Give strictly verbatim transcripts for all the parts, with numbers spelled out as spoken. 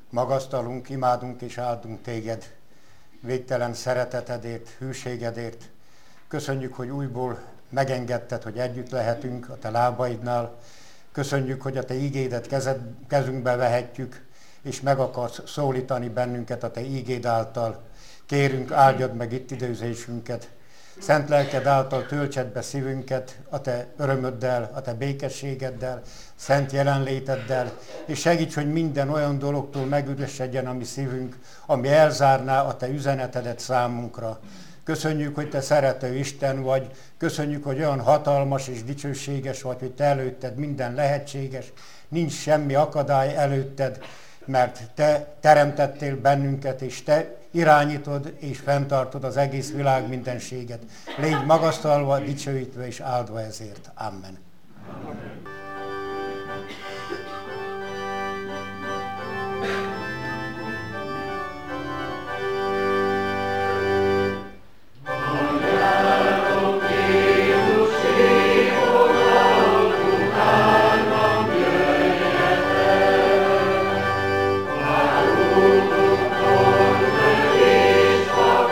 Magasztalunk, imádunk és áldunk téged végtelen szeretetedért, hűségedért. Köszönjük, hogy újból megengedted, hogy együtt lehetünk a te lábaidnál. Köszönjük, hogy a te ígédet kezed, kezünkbe vehetjük, és meg akarsz szólítani bennünket a te ígéd által. Kérünk, áldjad meg itt időzésünket. Szent lelked által töltsed be szívünket a te örömöddel, a te békességeddel, szent jelenléteddel, és segíts, hogy minden olyan dologtól megüresedjen a mi szívünk, ami elzárná a te üzenetedet számunkra. Köszönjük, hogy te szerető Isten vagy, köszönjük, hogy olyan hatalmas és dicsőséges vagy, hogy te előtted minden lehetséges, nincs semmi akadály előtted, mert te teremtettél bennünket, és te irányítod és fenntartod az egész világ mindenséget. Légy magasztalva, dicsőítve és áldva ezért. Amen. Amen.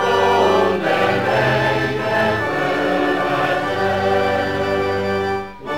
Wow.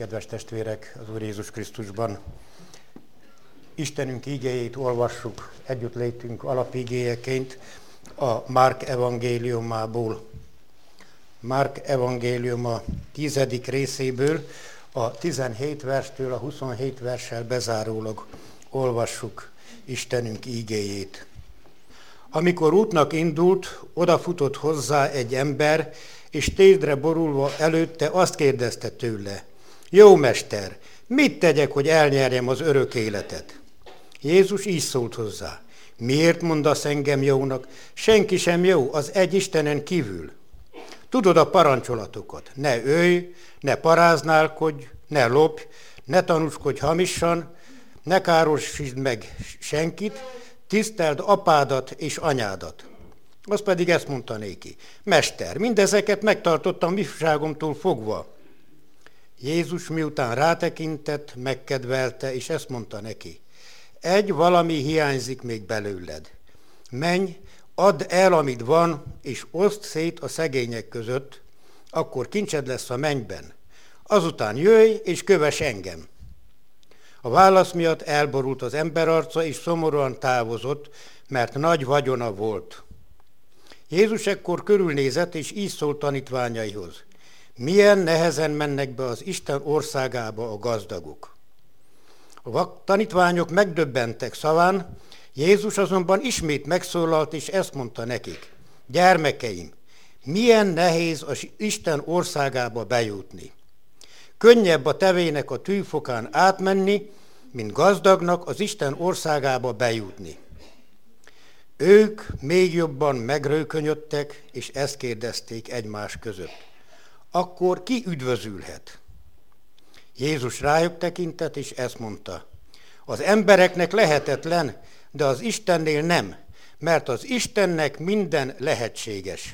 Kedves testvérek az Úr Jézus Krisztusban! Istenünk ígéjét olvassuk együtt létünk alapigéjeként a Márk evangéliumából. Márk evangéliuma tizedik részéből, a tizenhét verstől a huszonhét verssel bezárólag olvassuk Istenünk ígéjét. Amikor útnak indult, odafutott hozzá egy ember, és térdre borulva előtte azt kérdezte tőle: Jó mester, mit tegyek, hogy elnyerjem az örök életet? Jézus így szólt hozzá: Miért mondasz engem jónak? Senki sem jó az egy Istenen kívül. Tudod a parancsolatokat: ne ölj, ne paráználkodj, ne lopj, ne tanúskodj hamisan, ne károsítsd meg senkit, tiszteld apádat és anyádat. Az pedig ezt mondta néki: Mester, mindezeket megtartottam ifjúságomtól fogva. Jézus miután rátekintett, megkedvelte, és ezt mondta neki: Egy valami hiányzik még belőled. Menj, add el, amit van, és oszd szét a szegények között, akkor kincsed lesz a mennyben. Azután jöjj, és kövess engem. A válasz miatt elborult az ember arca, és szomorúan távozott, mert nagy vagyona volt. Jézus ekkor körülnézett, és így szólt tanítványaihoz: Milyen nehezen mennek be az Isten országába a gazdagok. A tanítványok megdöbbentek szaván, Jézus azonban ismét megszólalt, és ezt mondta nekik: Gyermekeim, milyen nehéz az Isten országába bejutni. Könnyebb a tevének a tűfokán átmenni, mint gazdagnak az Isten országába bejutni. Ők még jobban megrőkönyödtek, és ezt kérdezték egymás között: Akkor ki üdvözülhet? Jézus rájuk tekintett, és ezt mondta: Az embereknek lehetetlen, de az Istennél nem, mert az Istennek minden lehetséges.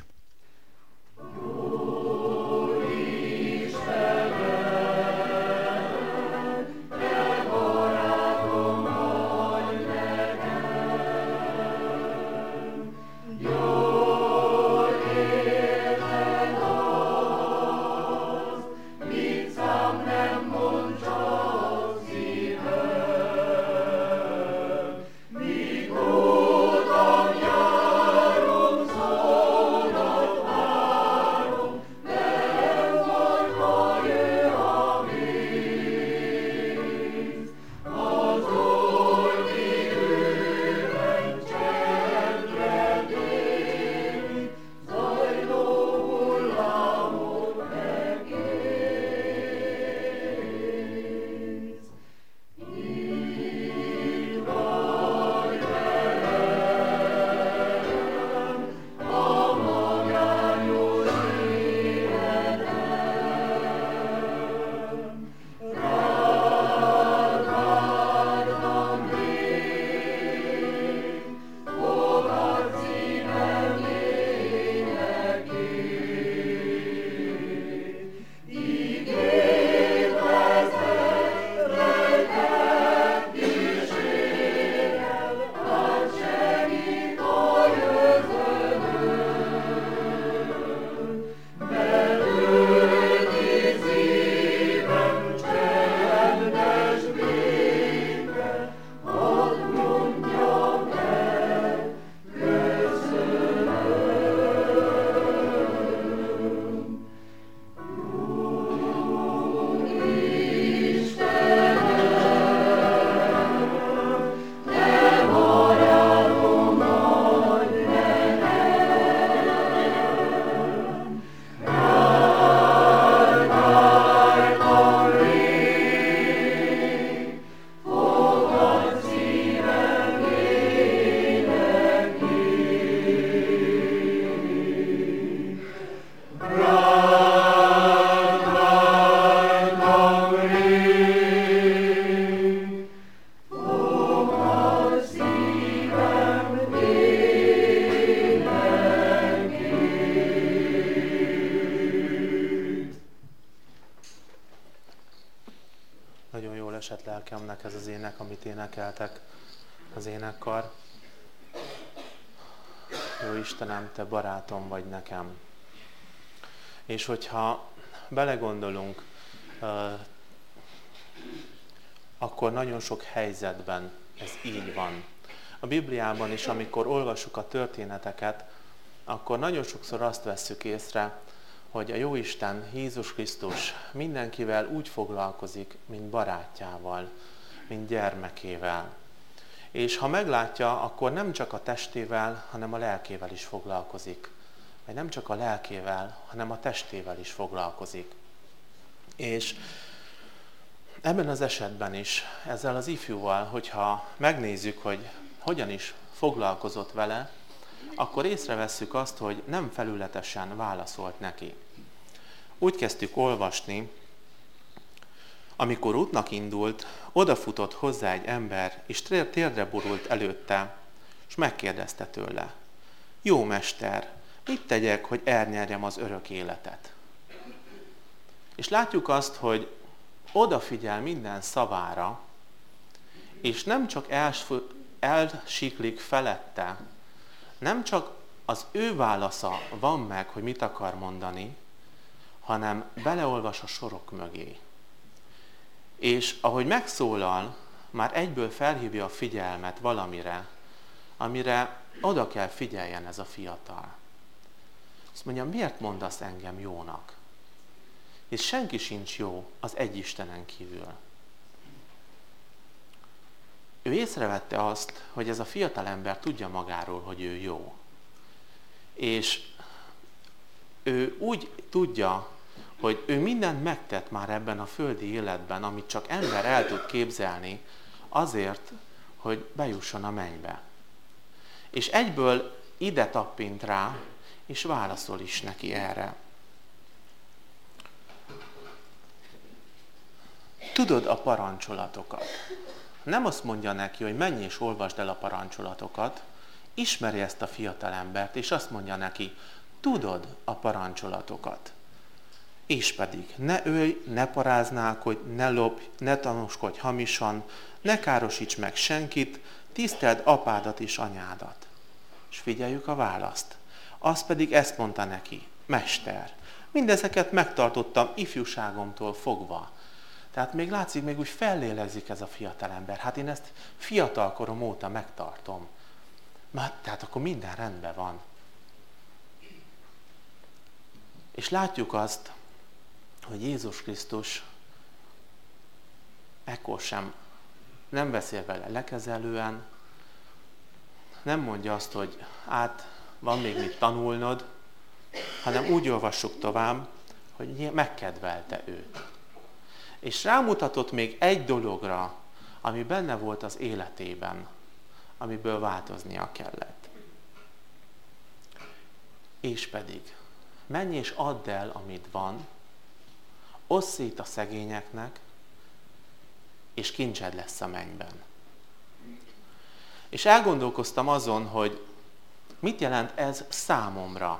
esett lelkemnek ez az ének, amit énekeltek az énekkar. Jó Istenem, Te barátom vagy nekem. És hogyha belegondolunk akkor nagyon sok helyzetben ez így van. A Bibliában is, amikor olvassuk a történeteket, akkor nagyon sokszor azt vesszük észre, hogy a Jóisten, Jézus Krisztus mindenkivel úgy foglalkozik, mint barátjával, mint gyermekével. És ha meglátja, akkor nem csak a testével, hanem a lelkével is foglalkozik. Vagy nem csak a lelkével, hanem a testével is foglalkozik. És ebben az esetben is, ezzel az ifjúval, hogyha megnézzük, hogy hogyan is foglalkozott vele, akkor észrevesszük azt, hogy nem felületesen válaszolt neki. Úgy kezdtük olvasni, amikor útnak indult, odafutott hozzá egy ember, és térdre borult előtte, és megkérdezte tőle: Jó mester, mit tegyek, hogy elnyerjem az örök életet? És látjuk azt, hogy odafigyel minden szavára, és nem csak elsiklik felette, nem csak az ő válasza van meg, hogy mit akar mondani, hanem beleolvas a sorok mögé. És ahogy megszólal, már egyből felhívja a figyelmet valamire, amire oda kell figyeljen ez a fiatal. Azt mondja, miért mondasz engem jónak? És senki sincs jó az egy Istenen kívül. Ő észrevette azt, hogy ez a fiatalember tudja magáról, hogy ő jó. És ő úgy tudja, hogy ő mindent megtett már ebben a földi életben, amit csak ember el tud képzelni, azért, hogy bejusson a mennybe. És egyből ide tappint rá, és válaszol is neki erre. Tudod a parancsolatokat. Nem azt mondja neki, hogy menj és olvasd el a parancsolatokat, ismeri ezt a fiatalembert, és azt mondja neki, tudod a parancsolatokat. És pedig ne ölj, ne paráználkodj, ne lopj, ne tanúskodj hamisan, ne károsíts meg senkit, tiszteld apádat és anyádat. És figyeljük a választ. Az pedig ezt mondta neki, mester, mindezeket megtartottam ifjúságomtól fogva. Tehát még látszik, még úgy fellélegzik ez a fiatalember. Hát én ezt fiatalkorom óta megtartom. Már, tehát akkor minden rendben van. És látjuk azt, hogy Jézus Krisztus ekkor sem nem beszél vele lekezelően, nem mondja azt, hogy hát van még mit tanulnod, hanem úgy olvassuk tovább, hogy megkedvelte őt. És rámutatott még egy dologra, ami benne volt az életében, amiből változnia kellett. És pedig, menj és add el, amit van, osszd szét a szegényeknek, és kincsed lesz a mennyben. És elgondolkoztam azon, hogy mit jelent ez számomra.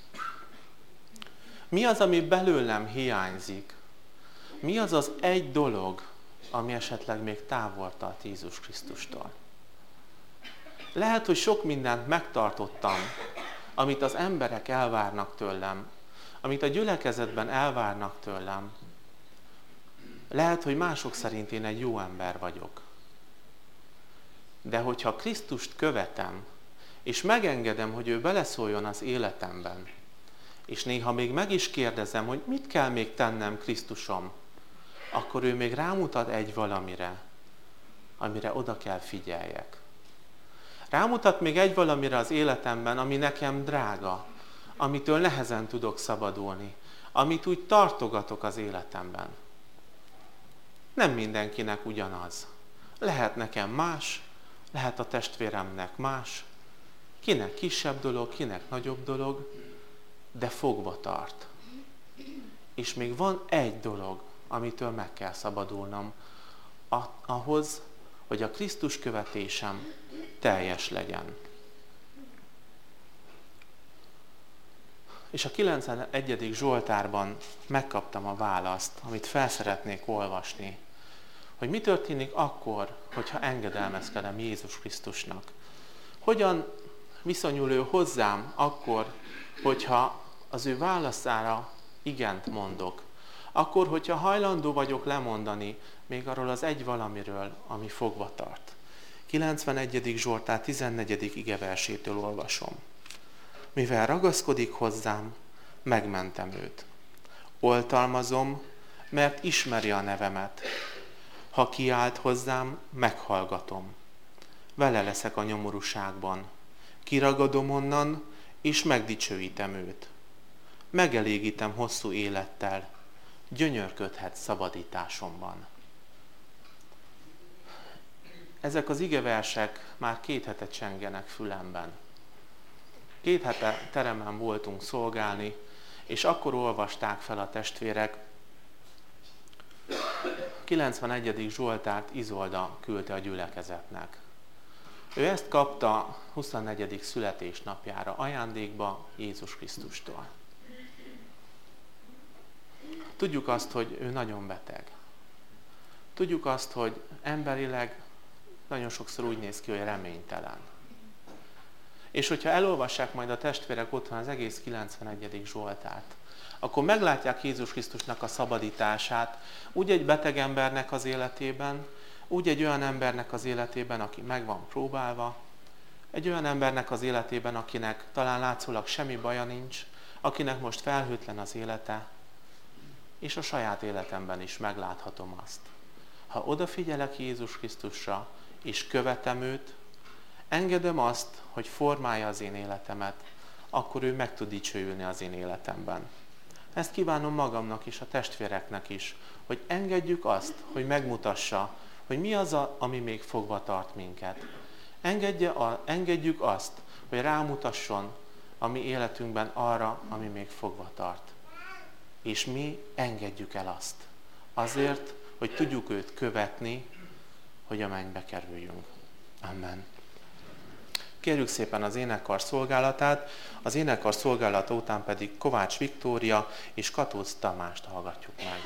Mi az, ami belőlem hiányzik? Mi az az egy dolog, ami esetleg még távol tart Jézus Krisztustól? Lehet, hogy sok mindent megtartottam, amit az emberek elvárnak tőlem, amit a gyülekezetben elvárnak tőlem. Lehet, hogy mások szerint én egy jó ember vagyok. De hogyha Krisztust követem, és megengedem, hogy ő beleszóljon az életemben, és néha még meg is kérdezem, hogy mit kell még tennem, Krisztusom, akkor ő még rámutat egy valamire, amire oda kell figyeljek. Rámutat még egy valamire az életemben, ami nekem drága, amitől nehezen tudok szabadulni, amit úgy tartogatok az életemben. Nem mindenkinek ugyanaz. Lehet nekem más, lehet a testvéremnek más, kinek kisebb dolog, kinek nagyobb dolog, de fogva tart. És még van egy dolog, amitől meg kell szabadulnom, ahhoz, hogy a Krisztus követésem teljes legyen. És a kilencvenegyedik Zsoltárban megkaptam a választ, amit fel szeretnék olvasni, hogy mi történik akkor, hogyha engedelmezkedem Jézus Krisztusnak. Hogyan viszonyul ő hozzám akkor, hogyha az ő válaszára igent mondok. Akkor, hogyha hajlandó vagyok lemondani még arról az egy valamiről, ami fogva tart. kilencvenegyedik Zsoltár tizennegyedik igeversétől olvasom. Mivel ragaszkodik hozzám, megmentem őt. Oltalmazom, mert ismeri a nevemet. Ha kiált hozzám, meghallgatom. Vele leszek a nyomorúságban. Kiragadom onnan, és megdicsőítem őt. Megelégítem hosszú élettel. Gyönyörködhet szabadításomban. Ezek az igeversek már két hete csengenek fülemben. Két hete teremen voltunk szolgálni, és akkor olvasták fel a testvérek. kilencvenegyedik Zsoltárt Izolda küldte a gyülekezetnek. Ő ezt kapta huszonnegyedik születésnapjára ajándékba Jézus Krisztustól. Tudjuk azt, hogy ő nagyon beteg. Tudjuk azt, hogy emberileg nagyon sokszor úgy néz ki, hogy reménytelen. És hogyha elolvassák majd a testvérek otthon az egész kilencvenegyedik Zsoltárt, akkor meglátják Jézus Krisztusnak a szabadítását, úgy egy beteg embernek az életében, úgy egy olyan embernek az életében, aki meg van próbálva, egy olyan embernek az életében, akinek talán látszólag semmi baja nincs, akinek most felhőtlen az élete, és a saját életemben is megláthatom azt. Ha odafigyelek Jézus Krisztusra, és követem őt, engedem azt, hogy formálja az én életemet, akkor ő meg tud dicsőülni az én életemben. Ezt kívánom magamnak és a testvéreknek is, hogy engedjük azt, hogy megmutassa, hogy mi az, a, ami még fogva tart minket. Engedje a, engedjük azt, hogy rámutasson a mi életünkben arra, ami még fogva tart. És mi engedjük el azt. Azért, hogy tudjuk őt követni, hogy a mennybe kerüljünk. Amen. Kérjük szépen az énekkar szolgálatát, az énekkar szolgálata után pedig Kovács Viktória és Katóc Tamást hallgatjuk meg.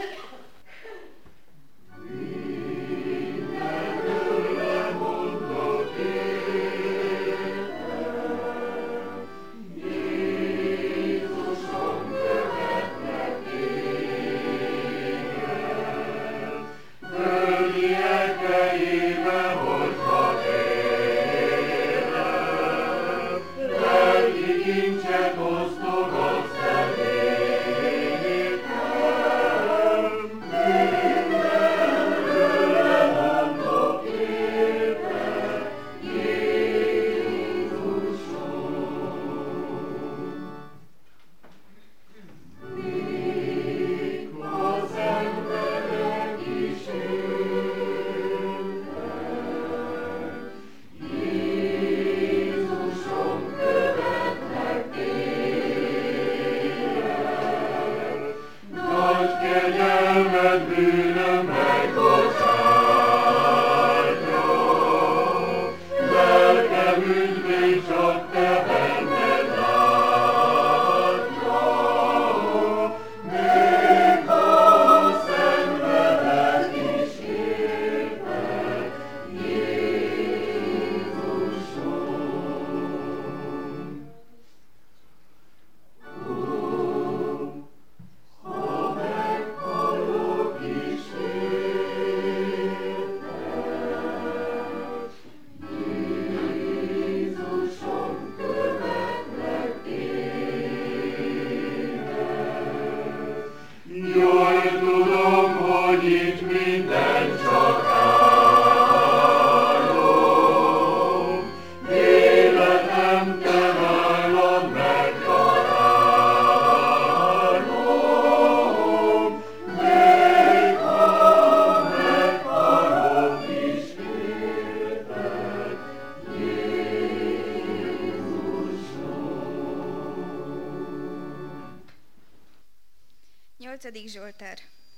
nyolcadik Zsoltár.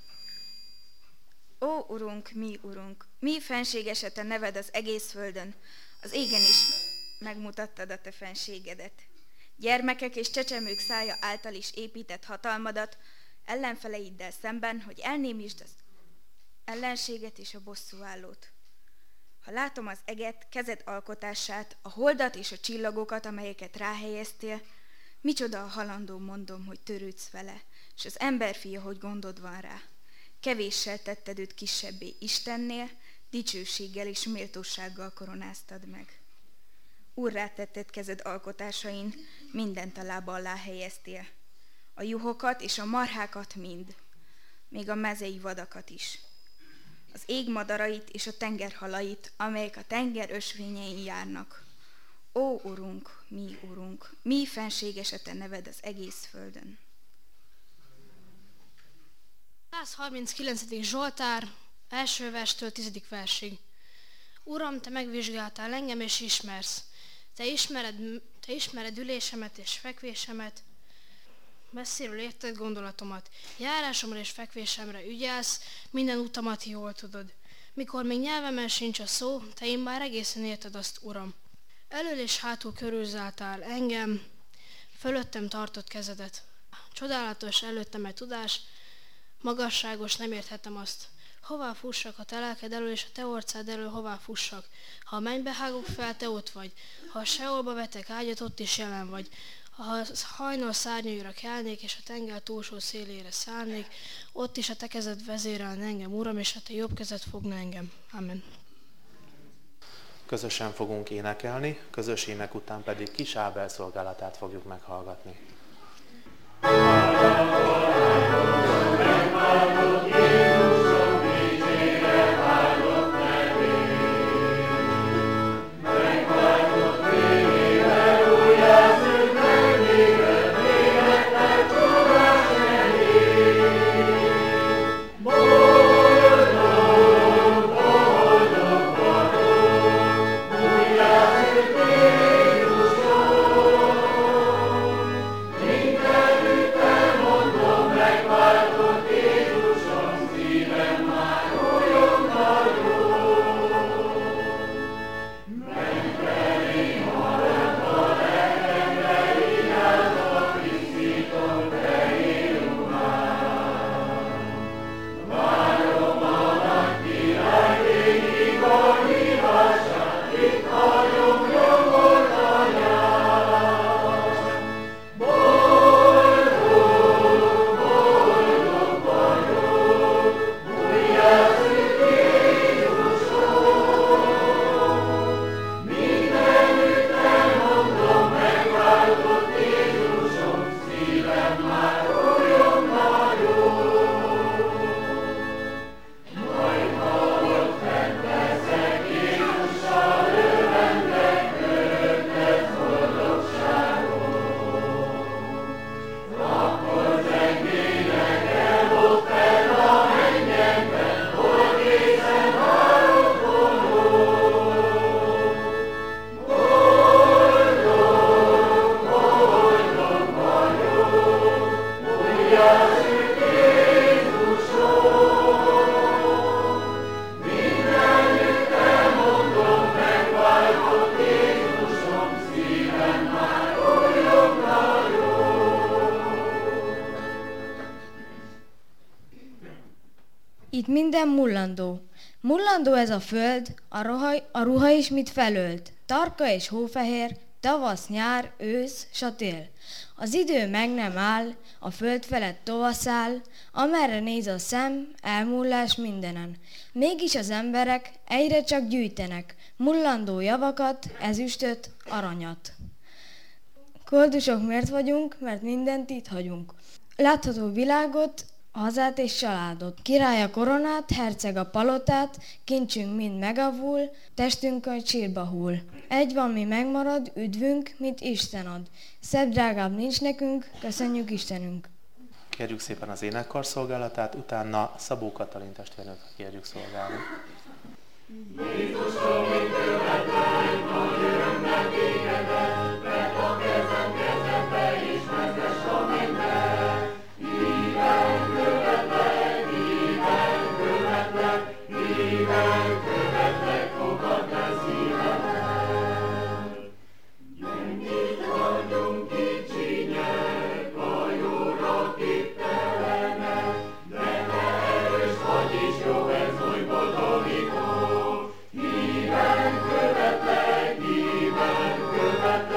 Ó, Urunk, mi Urunk, mi fenséges a te neved az egész földön, az égen is megmutattad a te fenségedet. Gyermekek és csecsemők szája által is épített hatalmadat ellenfeleiddel szemben, hogy elnémítsd az ellenséget és a bosszúállót. Ha látom az eget, kezed alkotását, a holdat és a csillagokat, amelyeket ráhelyeztél, micsoda a halandó mondom, hogy törődsz vele, és az emberfia, hogy gondod van rá. Kevéssel tetted őt kisebbé Istennél, dicsőséggel és méltósággal koronáztad meg. Úrrá tetted kezed alkotásain, mindent a lába alá helyeztél. A juhokat és a marhákat mind, még a mezei vadakat is. Az ég madarait és a tenger halait, amelyek a tenger ösvényein járnak. Ó, Urunk, mi Urunk, mi fenséges a te neved az egész földön. száz harminckilencedik Zsoltár, első verstől tizedik versig. Uram, te megvizsgáltál engem és ismersz. Te ismered, te ismered ülésemet és fekvésemet, messziről érted gondolatomat. Járásomra és fekvésemre ügyelsz, minden utamat jól tudod. Mikor még nyelvemen sincs a szó, te én már egészen érted azt, Uram. Elől és hátul körülzáltál engem, fölöttem tartott kezedet. Csodálatos előttem egy tudás, magasságos, nem érthetem azt. Hová fussak a te lelked elől és a te orcád elől hová fussak? Ha a mennybe hágok fel, te ott vagy. Ha a Seolba vetek ágyat, ott is jelen vagy. Ha hajnal szárnyaira kelnék, és a tenger túlsó szélére szállnék, ott is a te kezed vezérelne engem, Uram, és a te jobb kezed fogna engem. Amen. Közösen fogunk énekelni, közös ének után pedig Kis Ábel szolgálatát fogjuk meghallgatni. Itt minden mullandó. Mullandó ez a föld, a, roha, a ruha is mit felölt. Tarka és hófehér, tavasz, nyár, ősz, s a tél. Az idő meg nem áll, a föld felett tovaszáll, amerre néz a szem, elmullás mindenen. Mégis az emberek egyre csak gyűjtenek, mullandó javakat, ezüstöt, aranyat. Koldusok miért vagyunk? Mert mindent itt hagyunk. Látható világot, hazát és családot. Király a koronát, herceg a palotát, kincsünk mind megavul, testünk a sírba hull. Egy van, mi megmarad, üdvünk, mint Isten ad. Szebb, drágább nincs nekünk, köszönjük Istenünk. Kérjük szépen az énekkar szolgálatát, utána Szabó Katalin testvérnőt kérjük szolgálni. Jézusom, mint követlek, nagy örömmel tégedet, vedd a kezem kezedbe, és vezess a mennybe. Híven követlek, híven követlek, híven követlek, fogadd el szívemet. Gyengék vagyunk, kicsinyek, a jóra képtelenek, de te erős vagy, és jó ez oly boldogító. Híven követlek, híven követlek,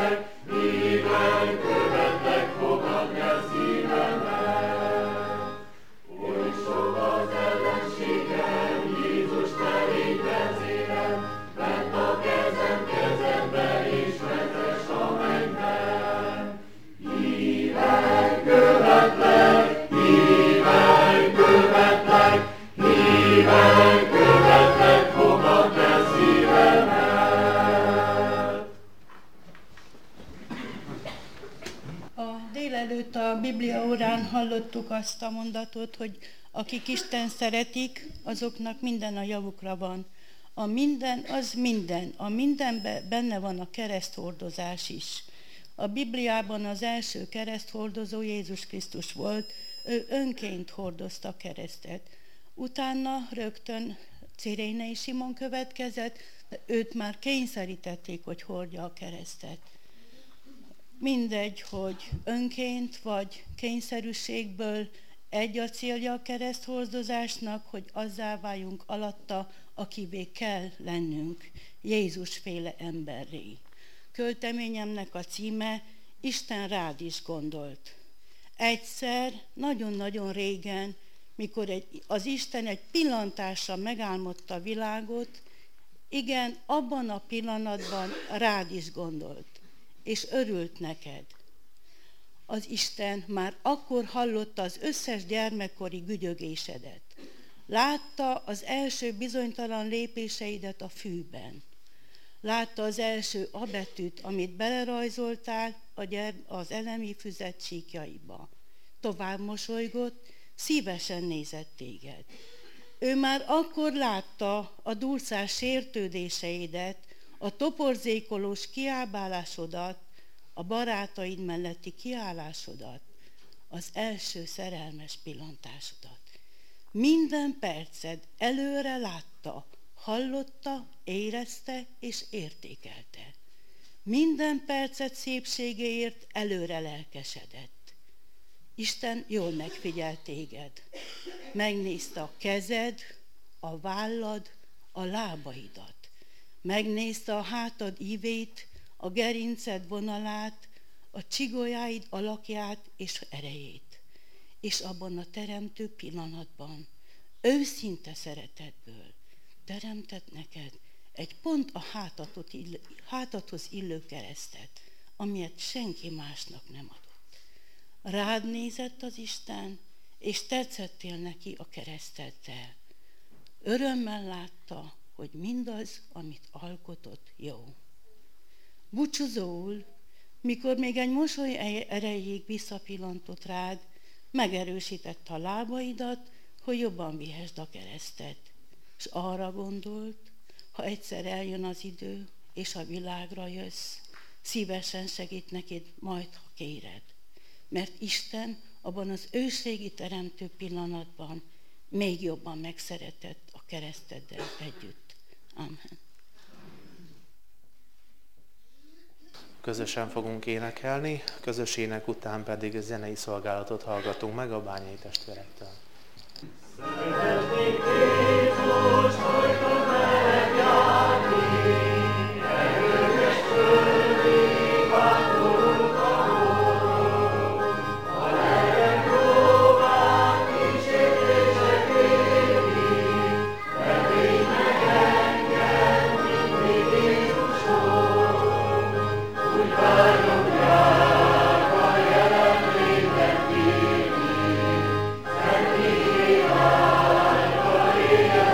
szíven, követlek fogad te szívemet. A délelőtt a Biblia órán hallottuk azt a mondatot, hogy akik Isten szeretik, azoknak minden a javukra van. A minden az minden. A mindenben benne van a kereszthordozás is. A Bibliában az első kereszthordozó Jézus Krisztus volt, ő önként hordozta a keresztet. Utána rögtön Cirénei Simon következett, de őt már kényszerítették, hogy hordja a keresztet. Mindegy, hogy önként vagy kényszerűségből egy a célja a kereszthordozásnak, hogy azzá váljunk alatta, akivé kell lennünk, Jézusféle emberré. Költeményemnek a címe Isten rád is gondolt. Egyszer, nagyon-nagyon régen, mikor egy, az Isten egy pillantásra megálmodta a világot, igen, abban a pillanatban rád is gondolt, és örült neked. Az Isten már akkor hallotta az összes gyermekkori gügyögésedet. Látta az első bizonytalan lépéseidet a fűben. Látta az első A betűt, amit belerajzoltál a gyere- az elemi füzet csíkjaiba. Tovább mosolygott, szívesen nézett téged. Ő már akkor látta a dulcás sértődéseidet, a toporzékolós kiábálásodat, a barátaid melletti kiállásodat, az első szerelmes pillantásodat. Minden perced előre látta, hallotta, érezte és értékelte. Minden percet szépségéért előre lelkesedett. Isten jól megfigyelt téged. Megnézte a kezed, a vállad, a lábaidat. Megnézte a hátad ívét, a gerinced vonalát, a csigolyáid alakját és erejét. És abban a teremtő pillanatban, őszinte szeretetből teremtett neked egy pont a hátatot illő, hátadhoz illő keresztet, amilyet senki másnak nem adott. Rád nézett az Isten, és tetszettél neki a kereszteddel. Örömmel látta, hogy mindaz, amit alkotott, jó. Búcsúzóul, mikor még egy mosoly erejéig visszapillantott rád, megerősítette a lábaidat, hogy jobban vihesd a keresztet. És arra gondolt, ha egyszer eljön az idő, és a világra jössz, szívesen segít neked majd, ha kéred. Mert Isten abban az őségi teremtő pillanatban még jobban megszeretett a kereszteddel együtt. Amen. Közösen fogunk énekelni, közös ének után pedig zenei szolgálatot hallgatunk meg a Bányai testvérektől. Szeretnék Jézus, hajta megjárni, erős földig vágunk a hódon. A lelek próbál kísértések éri, remény meg engem mindig Jézuson. Úgy vágyom drága jelenlétet bírni, szent királyba élni.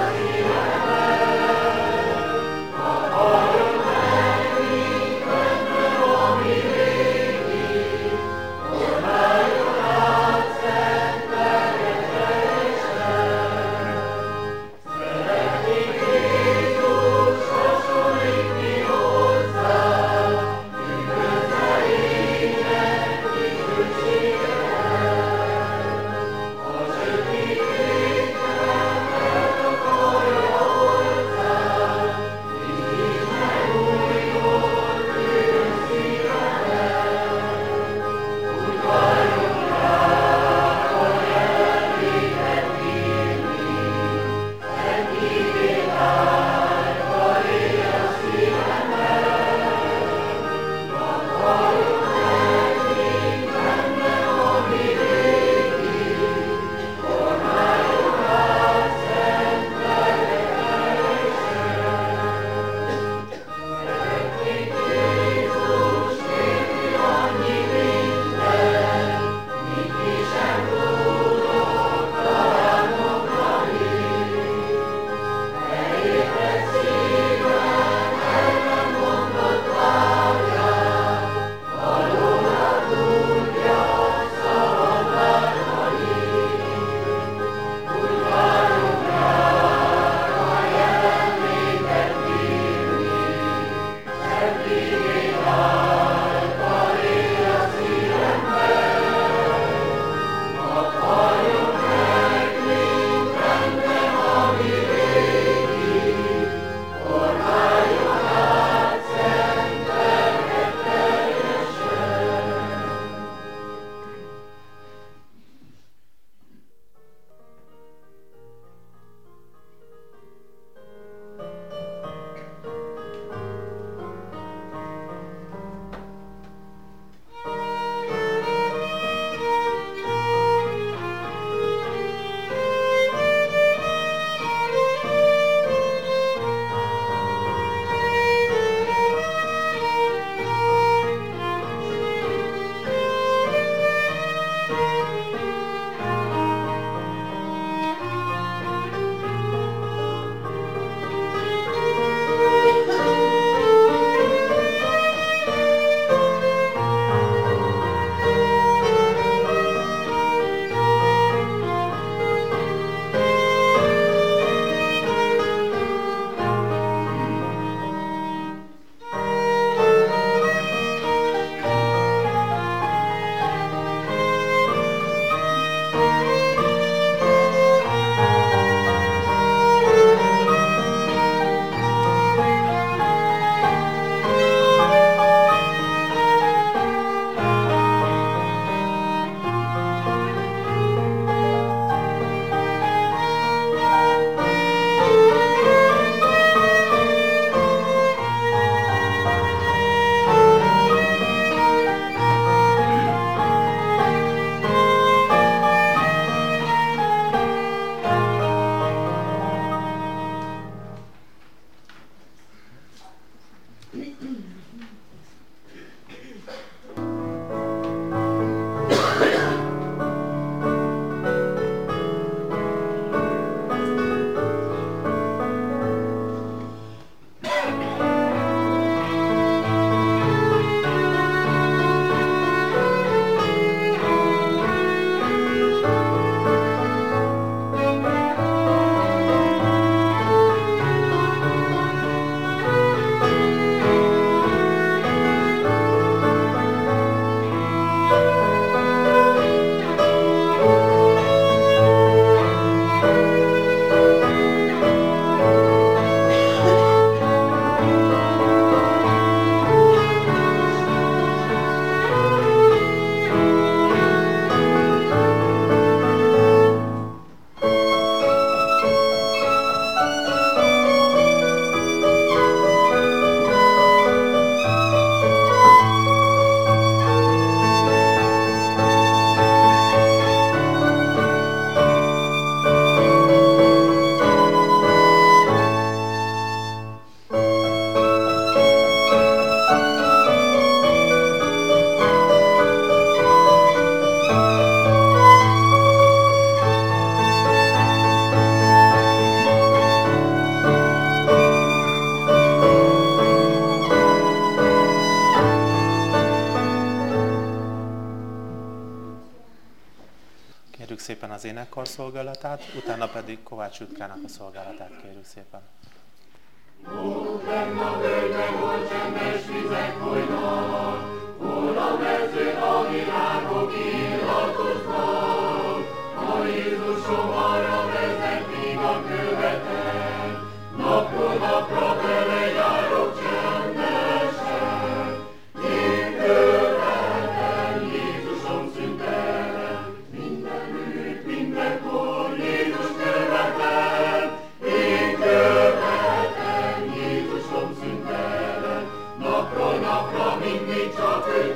az énekkar szolgálatát, utána pedig Kovács Jutkának a szolgálatát kérjük szépen. Ott lenn a völgyben, hol csendes vizek folynak, hol a mezőn a virágok illatoznak. A Jézusom arra vezet, míg a követem, napról napra vele járok csendesen. Én követem, Jézusom szüntelen, mindenütt, mindenkor Jézus követem. Én követem, Jézusom szüntelen, napról napra mindig csak őt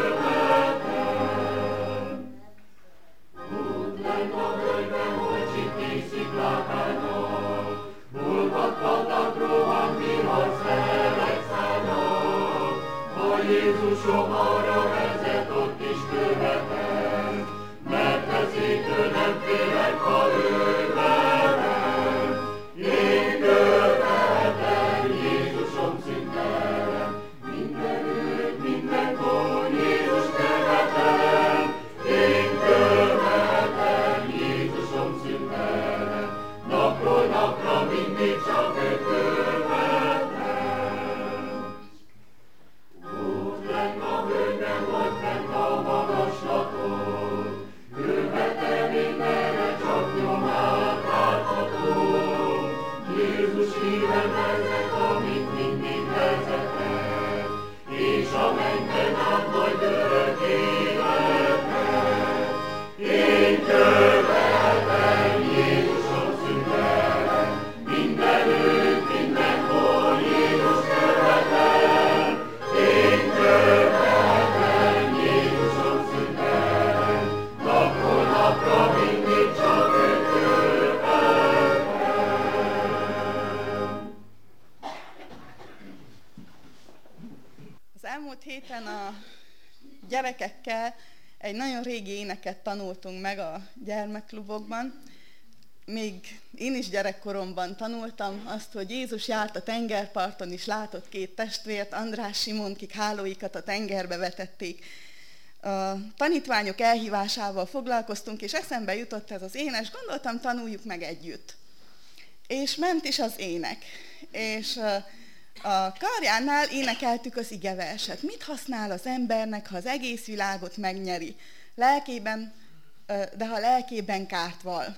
követem. Ott lenn a völgyben, hol csipkék sziklák állnak, hol patpatak rohan, vihar szelek szállnak. Ha Jézusom arra vezet, ott is követem, mert veszélytől nem félek, ha ő velem. Én követem, Jézusom szüntelen, mindenütt, mindenkor Jézus követem. Én követem, Jézusom szüntelen, napról napra mindig csak őt követem. Ott lenn a völgyben, ott fenn a magaslaton, követem mindenre, csak nyomát láthatom. Jézus híven vezet, amit mindig vezetett, és a mennyben át majd örök életet. Én követem, Jézusom szüntelen, mindenütt, mindenhol Jézus követem. Én követem, Jézusom szüntelen, napról napra mindig csak őt követem. Az elmúlt héten a gyerekekkel egy nagyon régi éneket tanultunk meg a gyermekklubokban. Még én is gyerekkoromban tanultam azt, hogy Jézus járt a tengerparton, és látott két testvért, András, Simon, kik hálóikat a tengerbe vetették. A tanítványok elhívásával foglalkoztunk, és eszembe jutott ez az énes, gondoltam, tanuljuk meg együtt. És ment is az ének. És a karjánál énekeltük az igeverset. Mit használ az embernek, ha az egész világot megnyeri? Lelkében, de ha lelkében kárt val.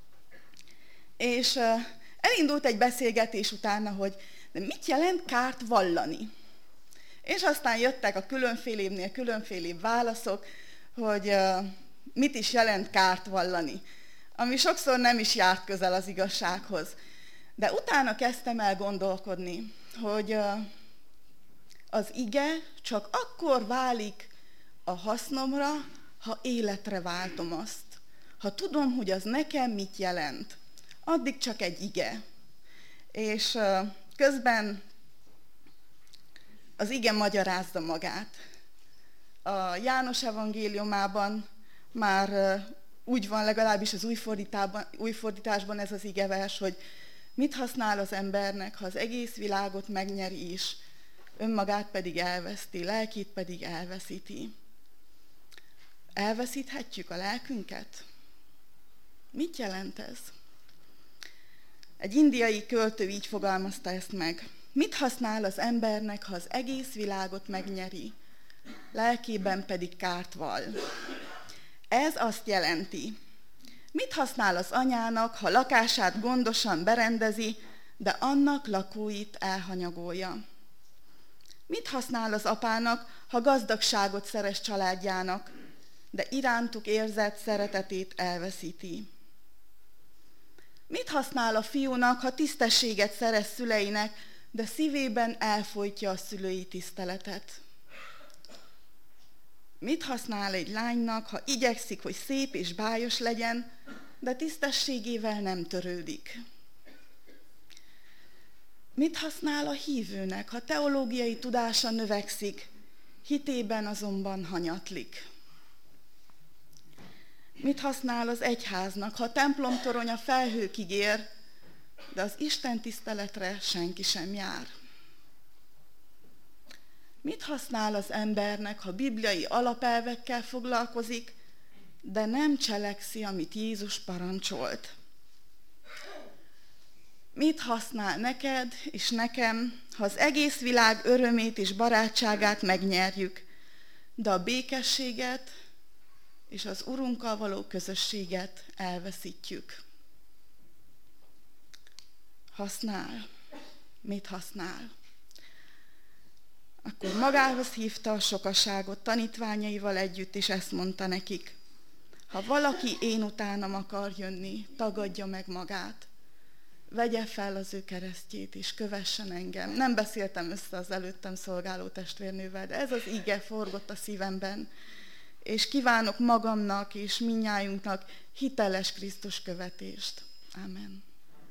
És elindult egy beszélgetés utána, hogy de mit jelent kárt vallani? És aztán jöttek a különfélébbnél különfélébb válaszok, hogy mit is jelent kárt vallani. Ami sokszor nem is járt közel az igazsághoz. De utána kezdtem el gondolkodni, hogy az ige csak akkor válik a hasznomra, ha életre váltom azt. Ha tudom, hogy az nekem mit jelent, addig csak egy ige. És közben az ige magyarázza magát. A János evangéliumában már úgy van, legalábbis az új, új fordításban ez az igevers, hogy mit használ az embernek, ha az egész világot megnyeri is, önmagát pedig elveszti, lelkét pedig elveszíti. Elveszíthetjük a lelkünket? Mit jelent ez? Egy indiai költő így fogalmazta ezt meg. Mit használ az embernek, ha az egész világot megnyeri, lelkében pedig kárt val? Ez azt jelenti, mit használ az anyának, ha lakását gondosan berendezi, de annak lakóit elhanyagolja? Mit használ az apának, ha gazdagságot szerez családjának, de irántuk érzett szeretetét elveszíti? Mit használ a fiúnak, ha tisztességet szerez szüleinek, de szívében elfojtja a szülői tiszteletet? Mit használ egy lánynak, ha igyekszik, hogy szép és bájos legyen, de tisztességével nem törődik? Mit használ a hívőnek, ha teológiai tudása növekszik, hitében azonban hanyatlik? Mit használ az egyháznak, ha a templomtorony a felhőkig ér, de az Isten tiszteletre senki sem jár? Mit használ az embernek, ha bibliai alapelvekkel foglalkozik, de nem cselekszi, amit Jézus parancsolt. Mit használ neked és nekem, ha az egész világ örömét és barátságát megnyerjük, de a békességet és az Urunkkal való közösséget elveszítjük? Használ. Mit használ? Akkor magához hívta a sokaságot tanítványaival együtt, és ezt mondta nekik: ha valaki én utánam akar jönni, tagadja meg magát, vegye fel az ő keresztjét, és kövessen engem. Nem beszéltem össze az előttem szolgáló testvérnővel, de ez az ige forgott a szívemben, és kívánok magamnak és mindnyájunknak hiteles Krisztus követést. Amen.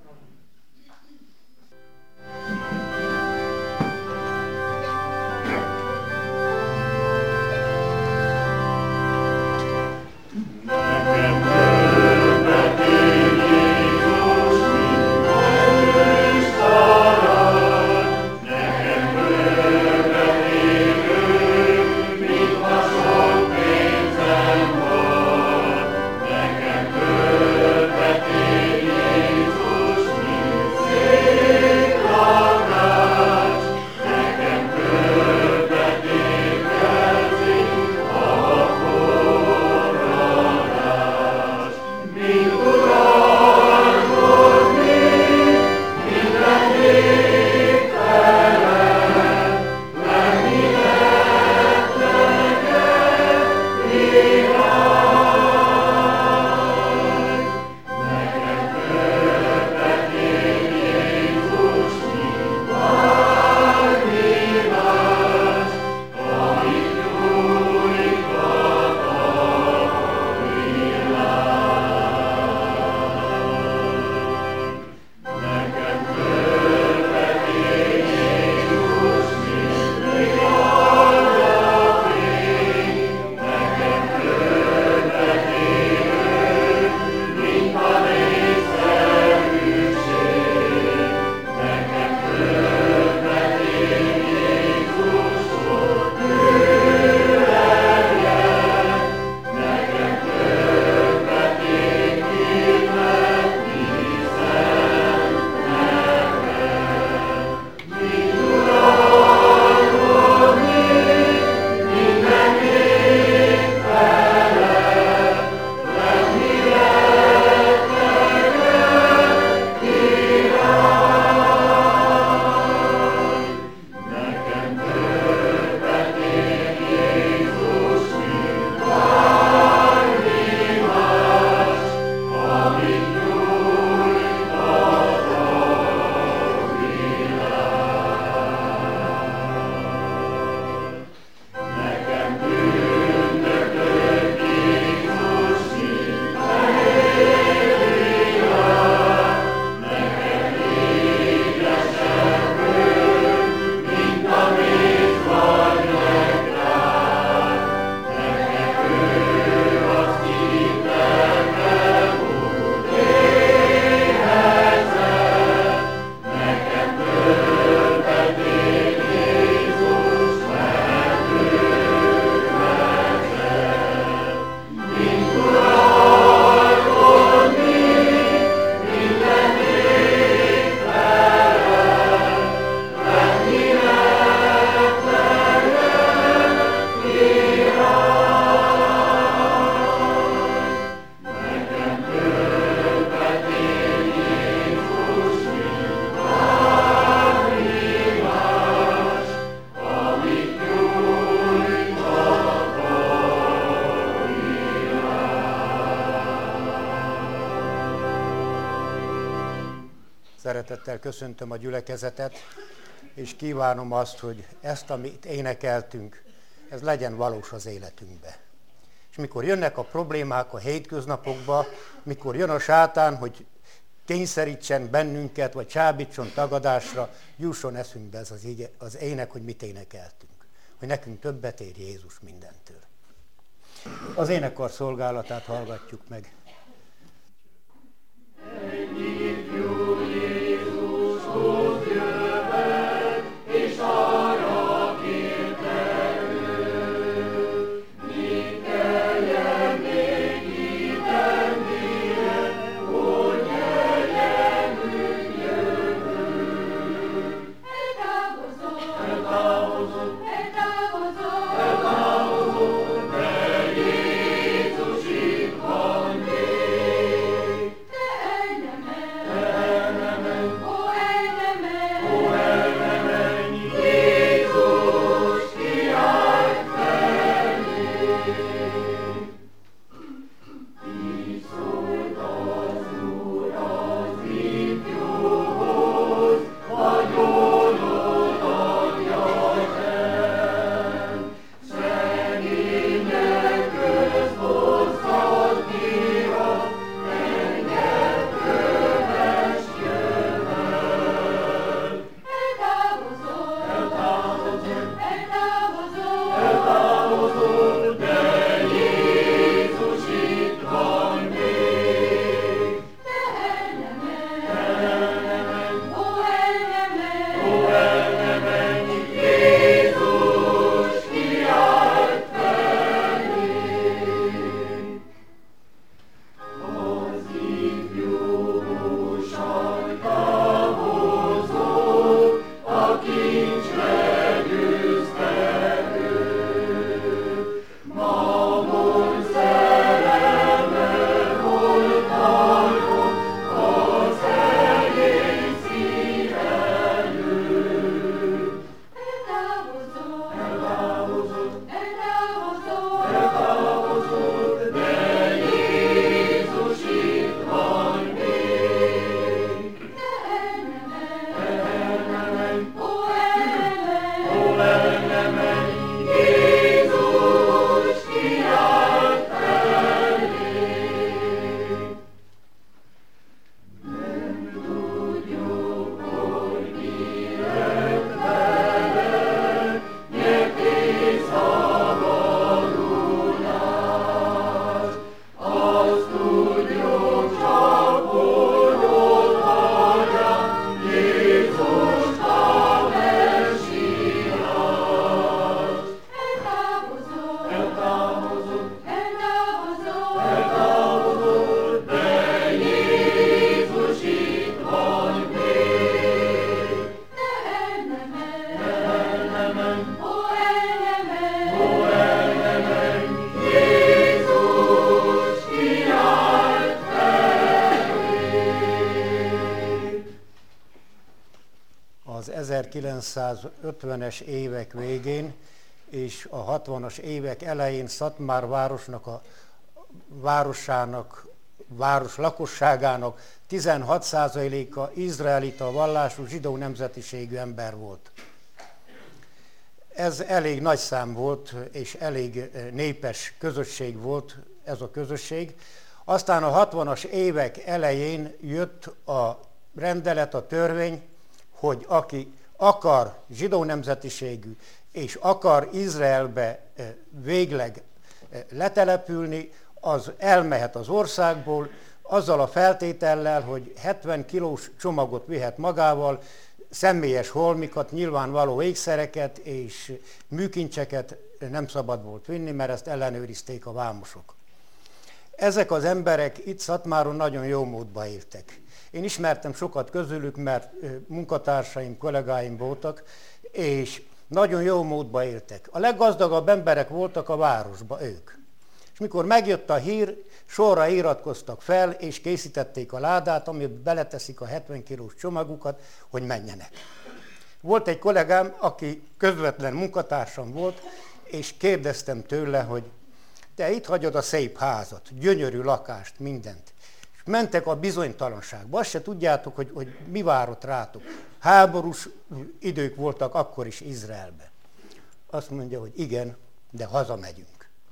Szeretettel köszöntöm a gyülekezetet, és kívánom azt, hogy ezt, amit énekeltünk, ez legyen valós az életünkbe. És mikor jönnek a problémák a hétköznapokba, mikor jön a sátán, hogy kényszerítsen bennünket, vagy csábítson tagadásra, jusson eszünkbe ez az, ége, az ének, hogy mit énekeltünk. Hogy nekünk többet ér Jézus mindentől. Az énekkar szolgálatát hallgatjuk meg. Mit kelljen még az ezerkilencszázötvenes évek végén és a hatvanas évek elején Szatmár városnak a városának, város lakosságának tizenhat százaléka izraelita vallású zsidó nemzetiségű ember volt. Ez elég nagy szám volt, és elég népes közösség volt ez a közösség. Aztán a hatvanas évek elején jött a rendelet, a törvény, hogy aki akar zsidó nemzetiségű, és akar Izraelbe végleg letelepülni, az elmehet az országból, azzal a feltétellel, hogy hetven kilós csomagot vihet magával, személyes holmikat, nyilvánvaló ékszereket és műkincseket nem szabad volt vinni, mert ezt ellenőrizték a vámosok. Ezek az emberek itt Szatmáron nagyon jó módba éltek. Én ismertem sokat közülük, mert munkatársaim, kollégáim voltak, és nagyon jó módba éltek. A leggazdagabb emberek voltak a városba ők. És mikor megjött a hír, sorra iratkoztak fel, és készítették a ládát, amiben beleteszik a hetven kilós csomagukat, hogy menjenek. Volt egy kollégám, aki közvetlen munkatársam volt, és kérdeztem tőle, hogy te itt hagyod a szép házat, gyönyörű lakást, mindent. És mentek a bizonytalanságba, azt se tudjátok, hogy, hogy mi várott rátok. Háborús idők voltak akkor is Izraelben. Azt mondja, hogy igen, de hazamegyünk.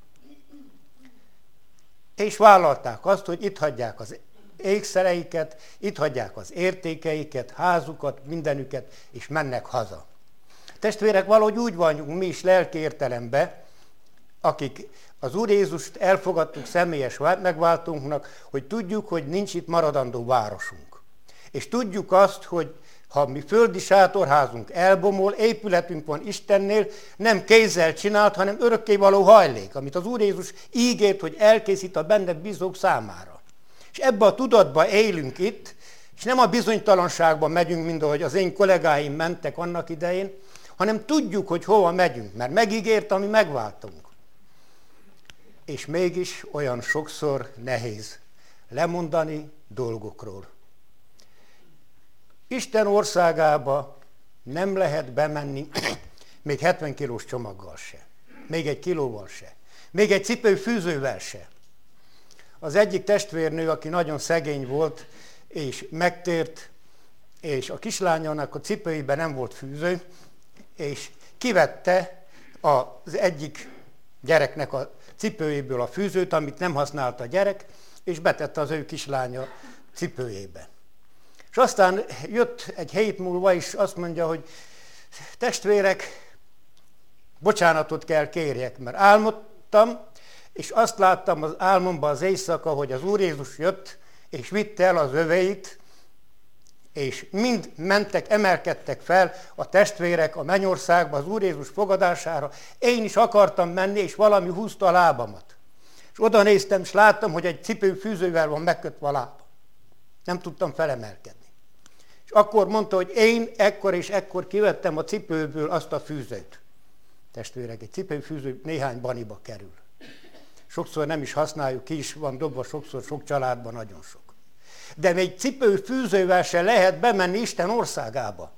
És vállalták azt, hogy itt hagyják az ékszereiket, itt hagyják az értékeiket, házukat, mindenüket, és mennek haza. Testvérek, valahogy úgy vagyunk mi is lelki értelemben, akik az Úr Jézust elfogadtuk személyes megváltónknak, hogy tudjuk, hogy nincs itt maradandó városunk. És tudjuk azt, hogy ha mi földi sátorházunk elbomol, épületünk van Istennél, nem kézzel csinált, hanem örökkévaló hajlék, amit az Úr Jézus ígért, hogy elkészít a benned bízók számára. És ebbe a tudatba élünk itt, és nem a bizonytalanságban megyünk, mint ahogy az én kollégáim mentek annak idején, hanem tudjuk, hogy hova megyünk, mert megígért, ami megváltunk. És mégis olyan sokszor nehéz lemondani dolgokról. Isten országába nem lehet bemenni még hetven kilós csomaggal se, még egy kilóval se, még egy cipőfűzővel se. Az egyik testvérnő, aki nagyon szegény volt, és megtért, és a kislányának a cipőiben nem volt fűző, és kivette az egyik gyereknek a cipőjéből a fűzőt, amit nem használta a gyerek, és betette az ő kislánya cipőjébe. És aztán jött egy hét múlva, és azt mondja, hogy testvérek, bocsánatot kell kérjek, mert álmodtam, és azt láttam az álmomban az éjszaka, hogy az Úr Jézus jött, és vitte el az övéit, és mind mentek, emelkedtek fel a testvérek a mennyországba az Úr Jézus fogadására. Én is akartam menni, és valami húzta a lábamat. És oda néztem, és láttam, hogy egy cipőfűzővel van megkötve a lába. Nem tudtam felemelkedni. És akkor mondta, hogy én ekkor és ekkor kivettem a cipőből azt a fűzőt. Testvérek, egy cipőfűző néhány baniba kerül. Sokszor nem is használjuk, ki is van dobva, sokszor sok családban nagyon sok. De még cipőfűzővel se lehet bemenni Isten országába,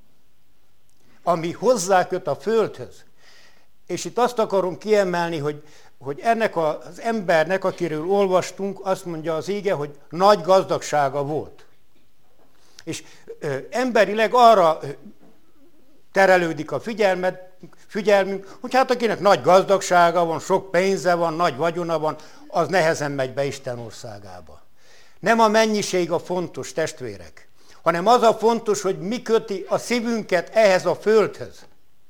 ami hozzáköt a földhöz. És itt azt akarom kiemelni, hogy, hogy ennek az embernek, akiről olvastunk, azt mondja az íge, hogy nagy gazdagsága volt. És ö, emberileg arra terelődik a figyelmet, figyelmünk, hogy hát akinek nagy gazdagsága van, sok pénze van, nagy vagyona van, az nehezen megy be Isten országába. Nem a mennyiség a fontos, testvérek, hanem az a fontos, hogy mi köti a szívünket ehhez a földhöz.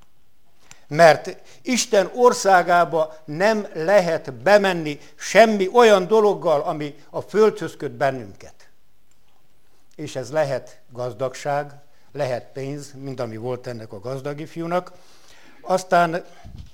Mert Isten országába nem lehet bemenni semmi olyan dologgal, ami a földhöz köt bennünket. És ez lehet gazdagság, lehet pénz, mint ami volt ennek a gazdag ifjúnak. Aztán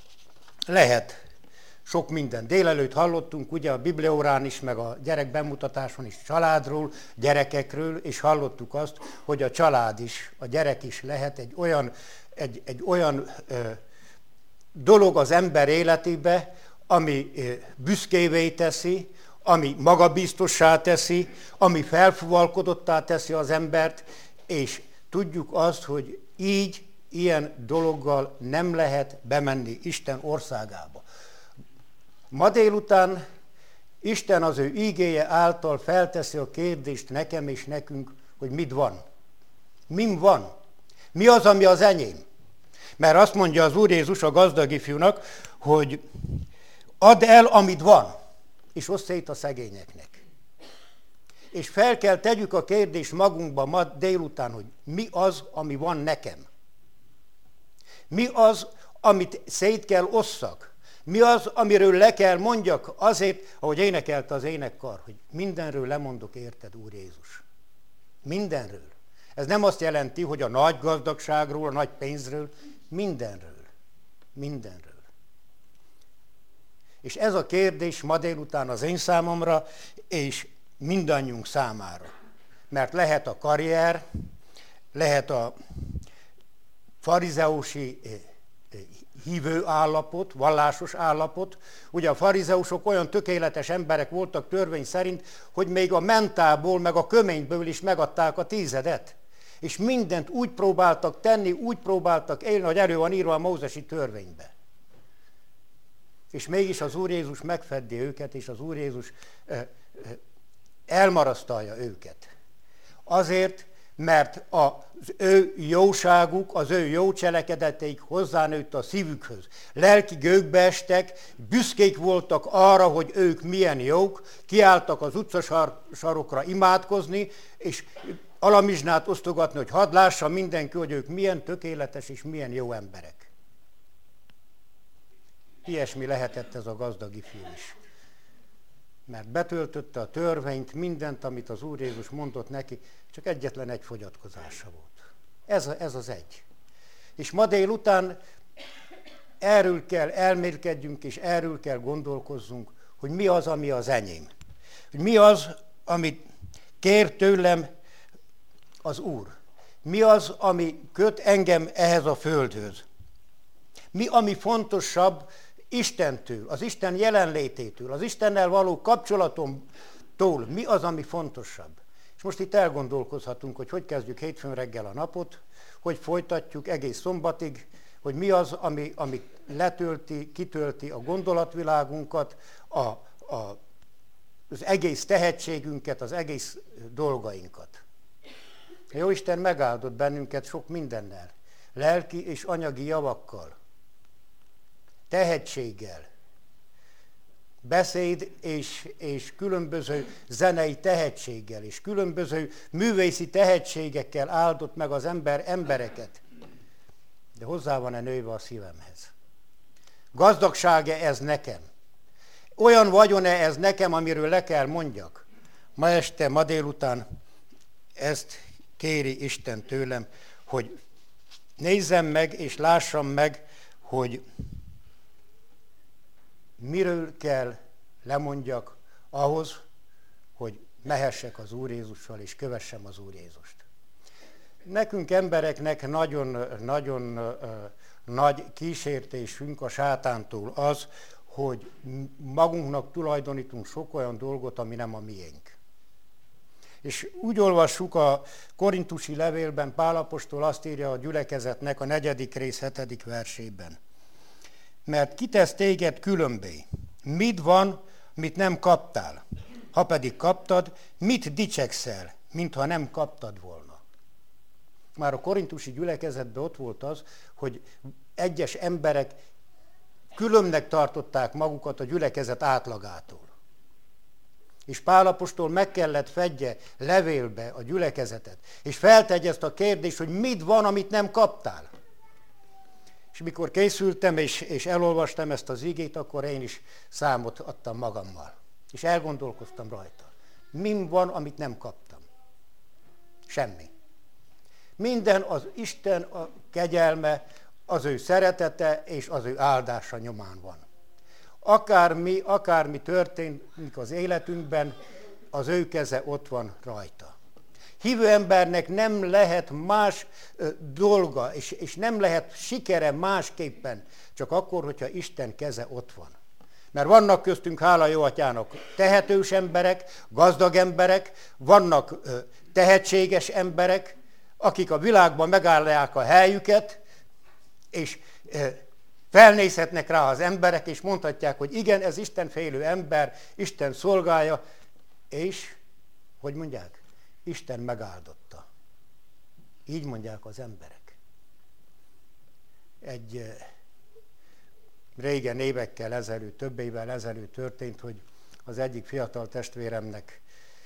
lehet sok minden. Délelőtt hallottunk ugye a bibliaórán is, meg a gyerek bemutatáson is családról, gyerekekről, és hallottuk azt, hogy a család is, a gyerek is lehet egy olyan, egy, egy olyan ö, dolog az ember életébe, ami ö, büszkévé teszi, ami magabiztossá teszi, ami felfúvalkodottá teszi az embert, és tudjuk azt, hogy így, ilyen dologgal nem lehet bemenni Isten országába. Ma délután Isten az ő ígéje által felteszi a kérdést nekem és nekünk, hogy mit van. Min van? Mi az, ami az enyém? Mert azt mondja az Úr Jézus a gazdag ifjúnak, hogy add el, amit van, és oszd szét a szegényeknek. És fel kell tegyük a kérdést magunkba ma délután, hogy mi az, ami van nekem. Mi az, amit szét kell osszak. Mi az, amiről le kell mondjak azért, ahogy énekelt az énekkar, hogy mindenről lemondok érted, Úr Jézus. Mindenről. Ez nem azt jelenti, hogy a nagy gazdagságról, a nagy pénzről, mindenről. Mindenről. És ez a kérdés ma délután az én számomra, és mindannyiunk számára. Mert lehet a karrier, lehet a farizeusi hívő állapot, vallásos állapot. Ugye a farizeusok olyan tökéletes emberek voltak törvény szerint, hogy még a mentából, meg a köményből is megadták a tízedet. És mindent úgy próbáltak tenni, úgy próbáltak élni, hogy elő van írva a mózesi törvénybe. És mégis az Úr Jézus megfeddi őket, és az Úr Jézus elmarasztalja őket. Azért, mert az ő jóságuk, az ő jó cselekedeteik hozzánőtt a szívükhöz. Lelki gőgbe estek, büszkék voltak arra, hogy ők milyen jók, kiálltak az utcasarokra imádkozni, és alamizsnát osztogatni, hogy hadd lássa mindenki, hogy ők milyen tökéletes és milyen jó emberek. Ilyesmi lehetett ez a gazdag ifjú is. Mert betöltötte a törvényt, mindent, amit az Úr Jézus mondott neki, csak egyetlen egy fogyatkozása volt. Ez, a, ez az egy. És ma délután erről kell elmélkedjünk, és erről kell gondolkozzunk, hogy mi az, ami az enyém. Hogy mi az, amit kér tőlem az Úr. Mi az, ami köt engem ehhez a földhöz. Mi, ami fontosabb Istentől, az Isten jelenlététől, az Istennel való kapcsolatomtól, mi az, ami fontosabb. És most itt elgondolkozhatunk, hogy hogy kezdjük hétfőn reggel a napot, hogy folytatjuk egész szombatig, hogy mi az, ami, ami letölti, kitölti a gondolatvilágunkat, a, a, az egész tehetségünket, az egész dolgainkat. A Jóisten megáldott bennünket sok mindennel, lelki és anyagi javakkal, tehetséggel, beszéd és, és különböző zenei tehetséggel, és különböző művészi tehetségekkel áldott meg az ember embereket. De hozzá van-e nőve a szívemhez? Gazdagság-e ez nekem? Olyan vagyon-e ez nekem, amiről le kell mondjak? Ma este, ma délután ezt kéri Isten tőlem, hogy nézzem meg és lássam meg, hogy miről kell lemondjak ahhoz, hogy mehessek az Úr Jézussal és kövessem az Úr Jézust. Nekünk embereknek nagyon, nagyon uh, nagy kísértésünk a sátántól az, hogy magunknak tulajdonítunk sok olyan dolgot, ami nem a miénk. És úgy olvassuk a korintusi levélben, Pál apostol azt írja a gyülekezetnek a negyedik rész hetedik versében. Mert kitesz téged különbé. Mit van, mit nem kaptál? Ha pedig kaptad, mit dicsekszel, mintha nem kaptad volna? Már a korintusi gyülekezetben ott volt az, hogy egyes emberek különbnek tartották magukat a gyülekezet átlagától. És Pál apostol meg kellett fedje levélbe a gyülekezetet, és feltegye ezt a kérdést, hogy mit van, amit nem kaptál. És mikor készültem, és, és elolvastam ezt az igét, akkor én is számot adtam magammal. És elgondolkoztam rajta. Mi van, amit nem kaptam? Semmi. Minden az Isten a kegyelme, az ő szeretete és az ő áldása nyomán van. Akármi, akármi történik az életünkben, az ő keze ott van rajta. Hívő embernek nem lehet más ö, dolga, és, és nem lehet sikere másképpen, csak akkor, hogyha Isten keze ott van. Mert vannak köztünk, hála jó atyának, tehetős emberek, gazdag emberek, vannak ö, tehetséges emberek, akik a világban megállják a helyüket, és felnézhetnek rá az emberek, és mondhatják, hogy igen, ez Isten félő ember, Isten szolgálja, és, hogy mondják, Isten megáldotta. Így mondják az emberek. Egy régen évekkel ezelőtt, több évvel ezelőtt történt, hogy az egyik fiatal testvéremnek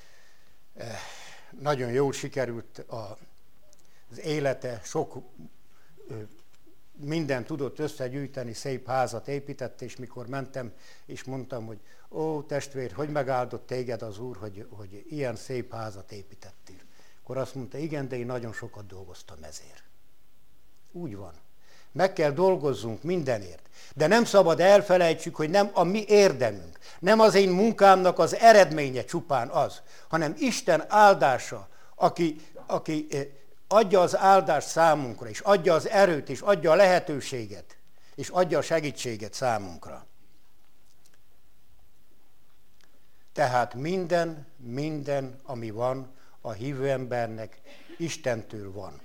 nagyon jól sikerült az élete, sok mindent tudott összegyűjteni, szép házat épített, és mikor mentem, és mondtam, hogy ó, testvér, hogy megáldott téged az Úr, hogy, hogy ilyen szép házat építettél. Akkor azt mondta, igen, de én nagyon sokat dolgoztam ezért. Úgy van. Meg kell dolgozzunk mindenért. De nem szabad elfelejtsük, hogy nem a mi érdemünk, nem az én munkámnak az eredménye csupán az, hanem Isten áldása, aki, aki adja az áldást számunkra, és adja az erőt, és adja a lehetőséget, és adja a segítséget számunkra. Tehát minden, minden, ami van a hívő embernek, Istentől van.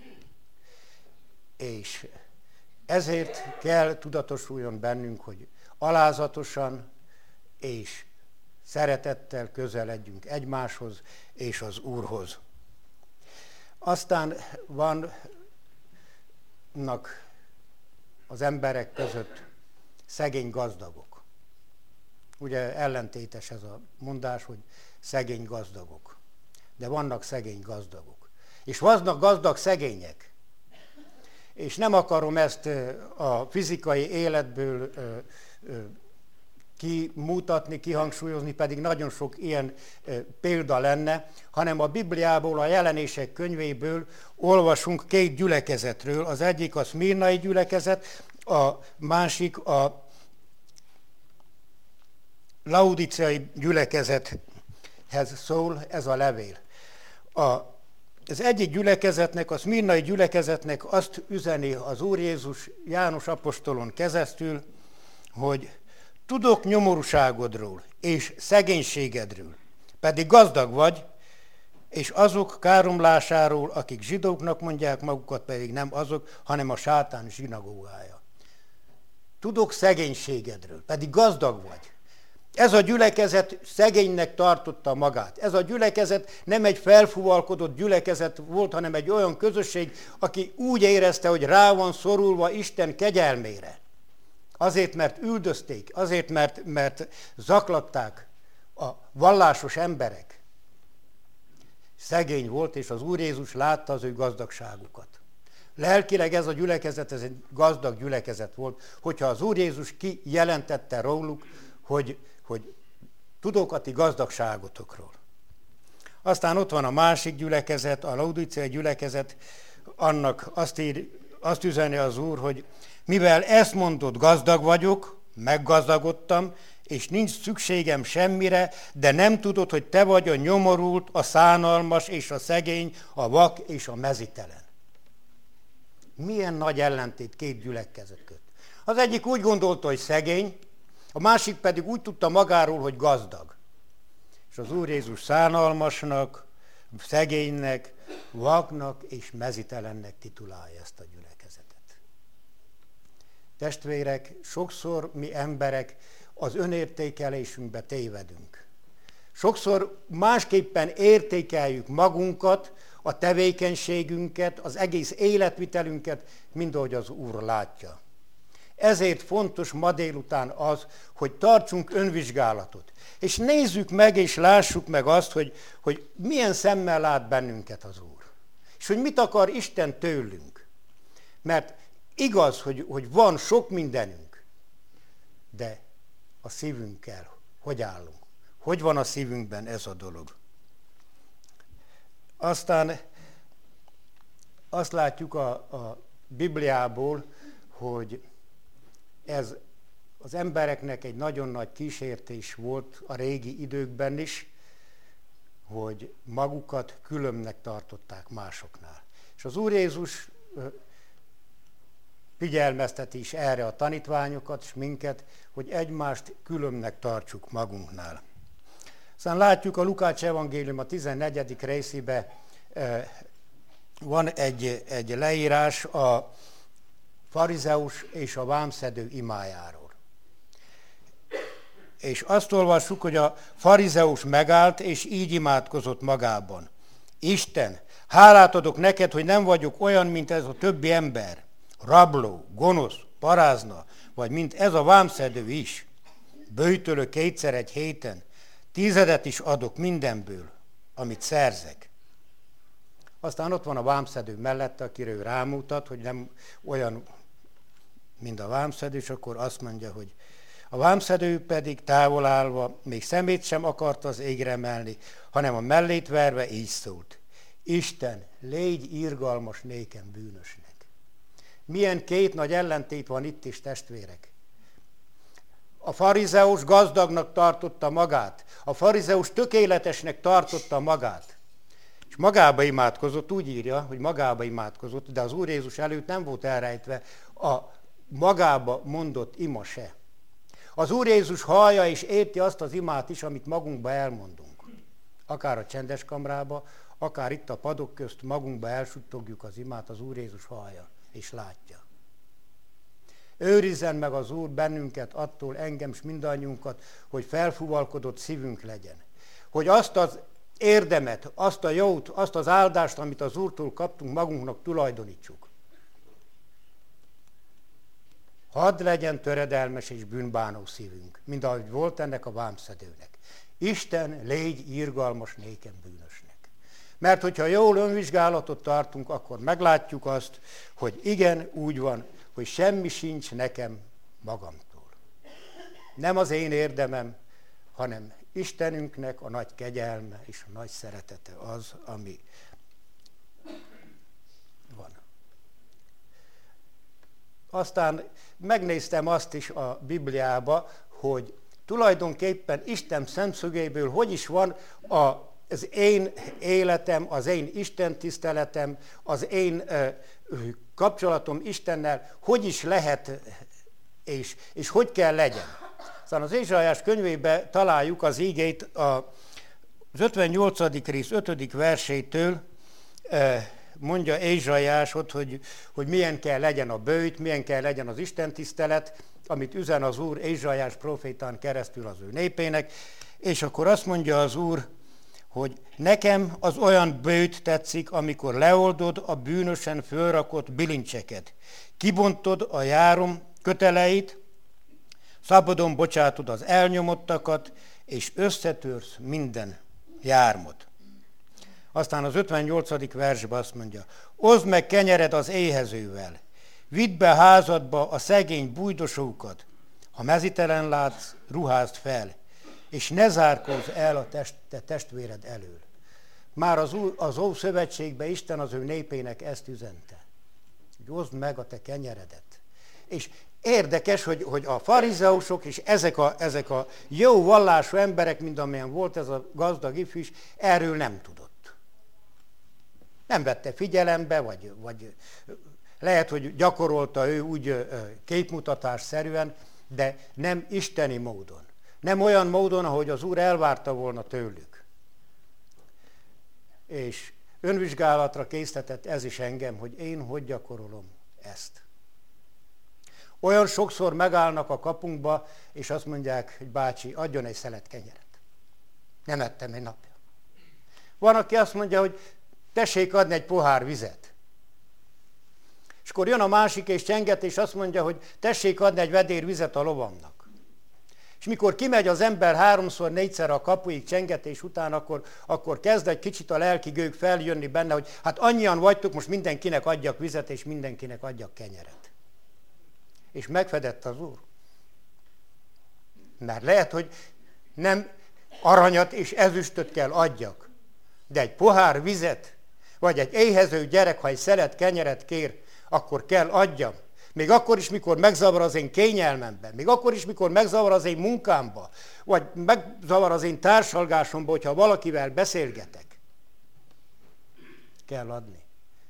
És ezért kell tudatosuljon bennünk, hogy alázatosan és szeretettel közeledjünk egymáshoz és az Úrhoz. Aztán vannak az emberek között szegény gazdagok. Ugye ellentétes ez a mondás, hogy szegény gazdagok. De vannak szegény gazdagok. És vannak gazdag szegények. És nem akarom ezt a fizikai életből kimutatni, kihangsúlyozni, pedig nagyon sok ilyen példa lenne, hanem a Bibliából, a Jelenések könyvéből olvasunk két gyülekezetről. Az egyik a szmirnai gyülekezet, a másik a laodiceai gyülekezethez szól ez a levél. A Az egyik gyülekezetnek, a szmirnai gyülekezetnek azt üzeni az Úr Jézus János apostolon keresztül, hogy tudok nyomorúságodról és szegénységedről, pedig gazdag vagy, és azok káromlásáról, akik zsidóknak mondják magukat, pedig nem azok, hanem a sátán zsinagógája. Tudok szegénységedről, pedig gazdag vagy. Ez a gyülekezet szegénynek tartotta magát. Ez a gyülekezet nem egy felfúvalkodott gyülekezet volt, hanem egy olyan közösség, aki úgy érezte, hogy rá van szorulva Isten kegyelmére. Azért, mert üldözték, azért, mert, mert zaklatták a vallásos emberek. Szegény volt, és az Úr Jézus látta az ő gazdagságukat. Lelkileg ez a gyülekezet, ez egy gazdag gyülekezet volt, hogyha az Úr Jézus kijelentette róluk, hogy hogy tudok a ti gazdagságotokról. Aztán ott van a másik gyülekezet, a laodiceai gyülekezet, annak azt, ír, azt üzeni az Úr, hogy mivel ezt mondod, gazdag vagyok, meggazdagodtam, és nincs szükségem semmire, de nem tudod, hogy te vagy a nyomorult, a szánalmas és a szegény, a vak és a mezitelen. Milyen nagy ellentét két gyülekezet között. Az egyik úgy gondolta, hogy szegény, a másik pedig úgy tudta magáról, hogy gazdag. És az Úr Jézus szánalmasnak, szegénynek, vaknak és mezitelennek titulálja ezt a gyülekezetet. Testvérek, sokszor mi emberek az önértékelésünkbe tévedünk. Sokszor másképpen értékeljük magunkat, a tevékenységünket, az egész életvitelünket, mint ahogy az Úr látja. Ezért fontos ma délután az, hogy tartsunk önvizsgálatot. És nézzük meg, és lássuk meg azt, hogy, hogy milyen szemmel lát bennünket az Úr. És hogy mit akar Isten tőlünk. Mert igaz, hogy, hogy van sok mindenünk, de a szívünkkel hogy állunk? Hogy van a szívünkben ez a dolog? Aztán azt látjuk a, a Bibliából, hogy ez az embereknek egy nagyon nagy kísértés volt a régi időkben is, hogy magukat különbnek tartották másoknál. És az Úr Jézus figyelmezteti is erre a tanítványokat és minket, hogy egymást különbnek tartsuk magunknál. Aztán látjuk a Lukács evangélium a tizennegyedik részébe van egy, egy leírás a farizeus és a vámszedő imájáról. És azt olvassuk, hogy a farizeus megállt, és így imádkozott magában. Isten, hálát adok neked, hogy nem vagyok olyan, mint ez a többi ember, rabló, gonosz, parázna, vagy mint ez a vámszedő is. Böjtölök kétszer egy héten, tízedet is adok mindenből, amit szerzek. Aztán ott van a vámszedő mellette, akire ő rámutat, hogy nem olyan, mint a vámszedő, és akkor azt mondja, hogy a vámszedő pedig távol állva még szemét sem akart az égre emelni, hanem a mellét verve így szólt. Isten, légy irgalmas nékem bűnösnek. Milyen két nagy ellentét van itt is, testvérek. A farizeus gazdagnak tartotta magát, a farizeus tökéletesnek tartotta magát, és magába imádkozott, úgy írja, hogy magába imádkozott, de az Úr Jézus előtt nem volt elrejtve a magába mondott ima se. Az Úr Jézus hallja és érti azt az imát is, amit magunkba elmondunk. Akár a csendes kamrába, akár itt a padok közt magunkba elsuttogjuk az imát, az Úr Jézus hallja és látja. Őrizzen meg az Úr bennünket attól, engem s mindannyiunkat, hogy felfúvalkodott szívünk legyen. Hogy azt az érdemet, azt a jót, azt az áldást, amit az Úrtól kaptunk, magunknak tulajdonítsuk. Hadd legyen töredelmes és bűnbánó szívünk, mint ahogy volt ennek a vámszedőnek. Isten, légy irgalmas nékem bűnösnek. Mert hogyha jól önvizsgálatot tartunk, akkor meglátjuk azt, hogy igen, úgy van, hogy semmi sincs nekem magamtól. Nem az én érdemem, hanem Istenünknek a nagy kegyelme és a nagy szeretete az, ami van. Aztán megnéztem azt is a Bibliába, hogy tulajdonképpen Isten szemszögéből hogy is van a, az én életem, az én Isten tiszteletem, az én ö, kapcsolatom Istennel, hogy is lehet és, és hogy kell legyen. Aztán az Ézsaiás könyvében találjuk az ígét az ötvennyolcadik rész ötödik versétől, mondja Ézsaiás ott, hogy, hogy milyen kell legyen a böjt, milyen kell legyen az istentisztelet, amit üzen az Úr Ézsaiás prófétán keresztül az ő népének, és akkor azt mondja az Úr, hogy nekem az olyan böjt tetszik, amikor leoldod a bűnösen fölrakott bilincseket, kibontod a járom köteleit, szabadon bocsátod az elnyomottakat, és összetörsz minden jármot. Aztán az ötvennyolcadik versben azt mondja, oszd meg kenyered az éhezővel, vidd be házadba a szegény bújdosókat, ha mezitelen látsz, ruházd fel, és ne zárkózz el a test, te testvéred elől. Már az, az Ószövetségben Isten az ő népének ezt üzente, hogy oszd meg a te kenyeredet. És érdekes, hogy, hogy a farizeusok és ezek a, ezek a jó vallású emberek, mint amilyen volt ez a gazdag ifjú is, erről nem tudott. Nem vette figyelembe, vagy, vagy lehet, hogy gyakorolta ő úgy képmutatásszerűen, de nem isteni módon. Nem olyan módon, ahogy az Úr elvárta volna tőlük. És önvizsgálatra késztetett ez is engem, hogy én hogy gyakorolom ezt. Olyan sokszor megállnak a kapunkba, és azt mondják, hogy bácsi, adjon egy szelet kenyeret. Nem ettem egy napja. Van, aki azt mondja, hogy tessék adni egy pohár vizet. És akkor jön a másik és csenget, és azt mondja, hogy tessék adni egy vedér vizet a lovamnak. És mikor kimegy az ember háromszor, négyszer a kapuig csengetés után, akkor, akkor kezd egy kicsit a lelki gőg feljönni benne, hogy hát annyian vagytok, most mindenkinek adjak vizet, és mindenkinek adjak kenyeret. És megfedett az Úr. Mert lehet, hogy nem aranyat és ezüstöt kell adjak, de egy pohár vizet, vagy egy éhező gyerek, ha egy szelet kenyeret kér, akkor kell adjam. Még akkor is, mikor megzavar az én kényelmemben, még akkor is, mikor megzavar az én munkámba, vagy megzavar az én társalgásomba, hogyha valakivel beszélgetek. Kell adni.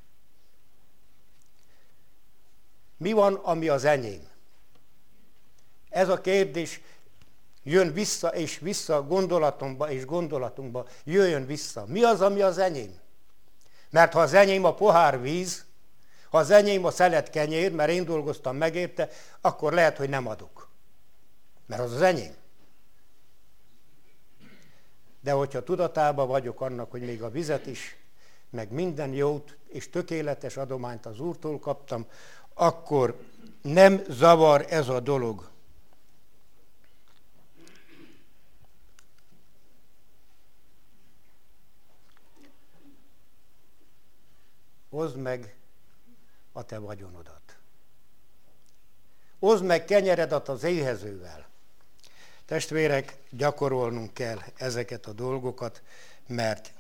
Mi van, ami az enyém? Ez a kérdés jön vissza és vissza gondolatomba és gondolatunkba, jöjjön vissza. Mi az, ami az enyém? Mert ha az enyém a pohár víz, ha az enyém a szelet kenyér, mert én dolgoztam meg érte, akkor lehet, hogy nem adok. Mert az az enyém. De hogyha tudatában vagyok annak, hogy még a vizet is, meg minden jót és tökéletes adományt az Úrtól kaptam, akkor nem zavar ez a dolog. Oszd meg a te vagyonodat. Oszd meg kenyeredet az éhezővel. Testvérek, gyakorolnunk kell ezeket a dolgokat, mert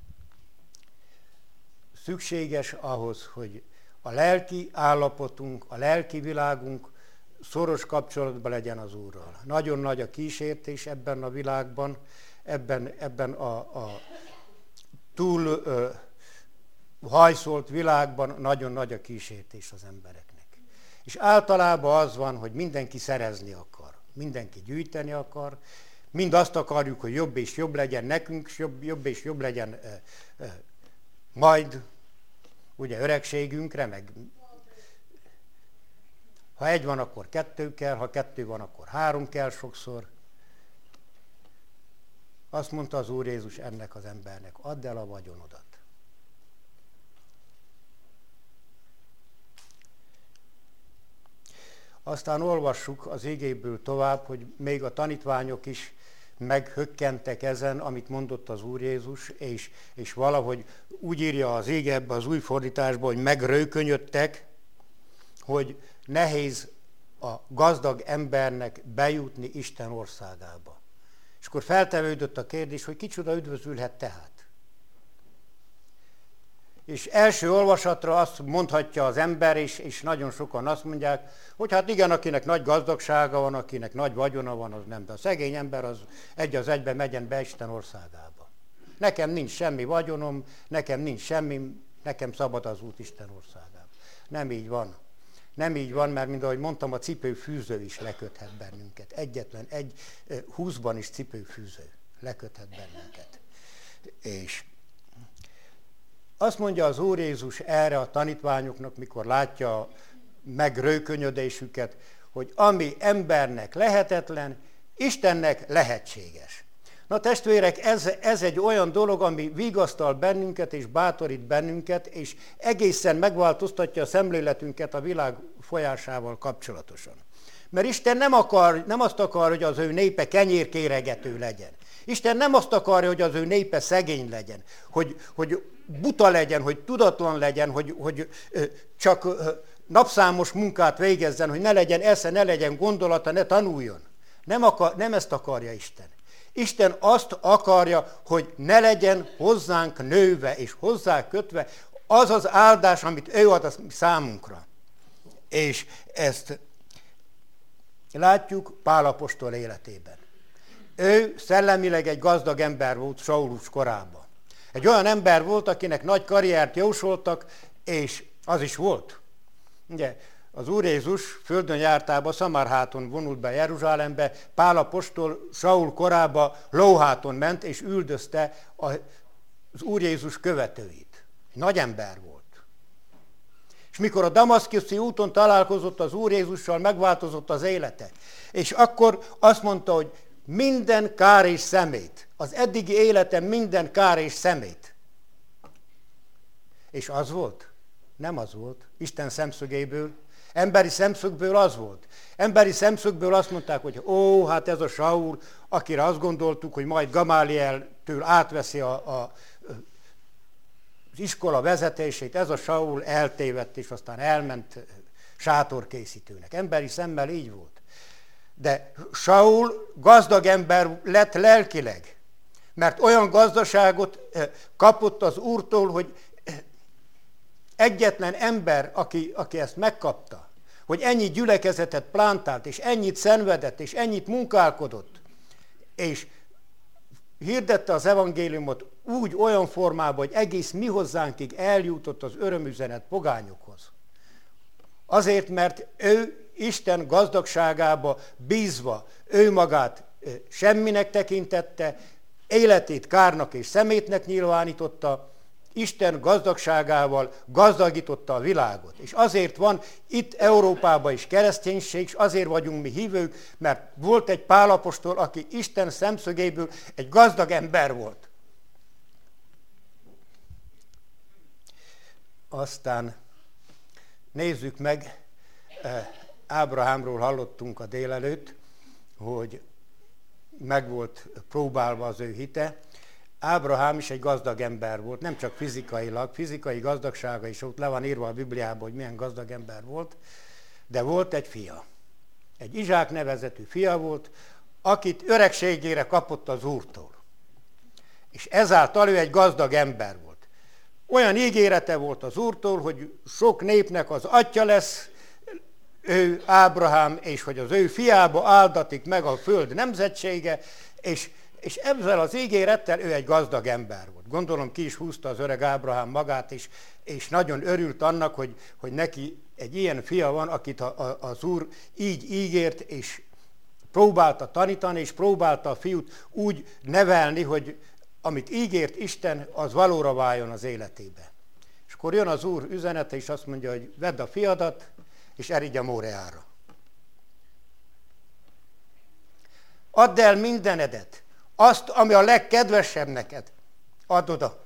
szükséges ahhoz, hogy a lelki állapotunk, a lelki világunk szoros kapcsolatban legyen az Úrral. Nagyon nagy a kísértés ebben a világban, ebben, ebben a, a túl ö, hajszolt világban nagyon nagy a kísértés az embereknek. És általában az van, hogy mindenki szerezni akar, mindenki gyűjteni akar, mind azt akarjuk, hogy jobb és jobb legyen nekünk, jobb, jobb és jobb legyen ö, ö, majd, ugye öregségünkre, meg ha egy van, akkor kettő kell, ha kettő van, akkor három kell sokszor. Azt mondta az Úr Jézus ennek az embernek, add el a vagyonodat. Aztán olvassuk az igéből tovább, hogy még a tanítványok is meghökkentek ezen, amit mondott az Úr Jézus, és, és valahogy úgy írja az ige ebbe az új fordításban, hogy megrőkönyödtek, hogy nehéz a gazdag embernek bejutni Isten országába. És akkor feltevődött a kérdés, hogy kicsoda üdvözülhet tehát. És első olvasatra azt mondhatja az ember, és, és nagyon sokan azt mondják, hogy hát igen, akinek nagy gazdagsága van, akinek nagy vagyona van, az nem. De a szegény ember az egy az egyben megyen be Isten országába. Nekem nincs semmi vagyonom, nekem nincs semmi, nekem szabad az út Isten országába. Nem így van. Nem így van, mert mint ahogy mondtam, a cipőfűző is leköthet bennünket. Egyetlen egy, húszban is cipőfűző leköthet bennünket. És azt mondja az Úr Jézus erre a tanítványoknak, mikor látja a megrőkönyödésüket, hogy ami embernek lehetetlen, Istennek lehetséges. Na testvérek, ez, ez egy olyan dolog, ami vigasztal bennünket és bátorít bennünket, és egészen megváltoztatja a szemléletünket a világ folyásával kapcsolatosan. Mert Isten nem, akar, nem azt akar, hogy az ő népe kenyérkéregető legyen. Isten nem azt akarja, hogy az ő népe szegény legyen, hogy, hogy buta legyen, hogy tudatlan legyen, hogy, hogy csak napszámos munkát végezzen, hogy ne legyen esze, ne legyen gondolata, ne tanuljon. Nem, akar, nem ezt akarja Isten. Isten azt akarja, hogy ne legyen hozzánk nőve és hozzá kötve az az áldás, amit ő ad a számunkra. És ezt látjuk Pál apostol életében. Ő szellemileg egy gazdag ember volt Saulus korában. Egy olyan ember volt, akinek nagy karriert jósoltak, és az is volt. Ugye, az Úr Jézus földön jártába, Szamárháton vonult be Jeruzsálembe, Pál apostol Saul korába lóháton ment, és üldözte az Úr Jézus követőit. Nagy ember volt. És mikor a damaszkuszi úton találkozott az Úr Jézussal, megváltozott az élete. És akkor azt mondta, hogy minden kár és szemét, az eddigi életem minden kár és szemét. És az volt? Nem az volt. Isten szemszögéből, emberi szemszögből az volt. Emberi szemszögből azt mondták, hogy ó, hát ez a Saul, akire azt gondoltuk, hogy majd Gamálieltől átveszi a, a, az iskola vezetését, ez a Saul eltévedt, és aztán elment sátorkészítőnek. Emberi szemmel így volt. De Saul gazdag ember lett lelkileg, mert olyan gazdaságot kapott az Úrtól, hogy egyetlen ember, aki, aki ezt megkapta, hogy ennyi gyülekezetet plántált, és ennyit szenvedett, és ennyit munkálkodott, és hirdette az evangéliumot úgy, olyan formában, hogy egész mi hozzánkig eljutott az örömüzenet pogányokhoz. Azért, mert ő Isten gazdagságába bízva, ő magát semminek tekintette, életét kárnak és szemétnek nyilvánította, Isten gazdagságával gazdagította a világot. És azért van itt Európában is kereszténység, és azért vagyunk mi hívők, mert volt egy Pál apostol, aki Isten szemszögéből egy gazdag ember volt. Aztán nézzük meg, Ábrahámról hallottunk a délelőtt, hogy meg volt próbálva az ő hite. Ábrahám is egy gazdag ember volt, nem csak fizikailag, fizikai gazdagsága is ott le van írva a Bibliában, hogy milyen gazdag ember volt, de volt egy fia. Egy Izsák nevezetű fia volt, akit öregségére kapott az Úrtól. És ezáltal ő egy gazdag ember volt. Olyan ígérete volt az Úrtól, hogy sok népnek az atya lesz, ő Ábrahám, és hogy az ő fiába áldatik meg a föld nemzetsége, és, és ezzel az ígérettel ő egy gazdag ember volt. Gondolom ki is húzta az öreg Ábrahám magát is, és nagyon örült annak, hogy, hogy neki egy ilyen fia van, akit a, a, az Úr így ígért, és próbálta tanítani, és próbálta a fiút úgy nevelni, hogy amit ígért Isten, az valóra váljon az életébe. És akkor jön az Úr üzenete, és azt mondja, hogy vedd a fiadat, és erigy a Móreára. Add el mindenedet, azt, ami a legkedvesebb neked, add oda.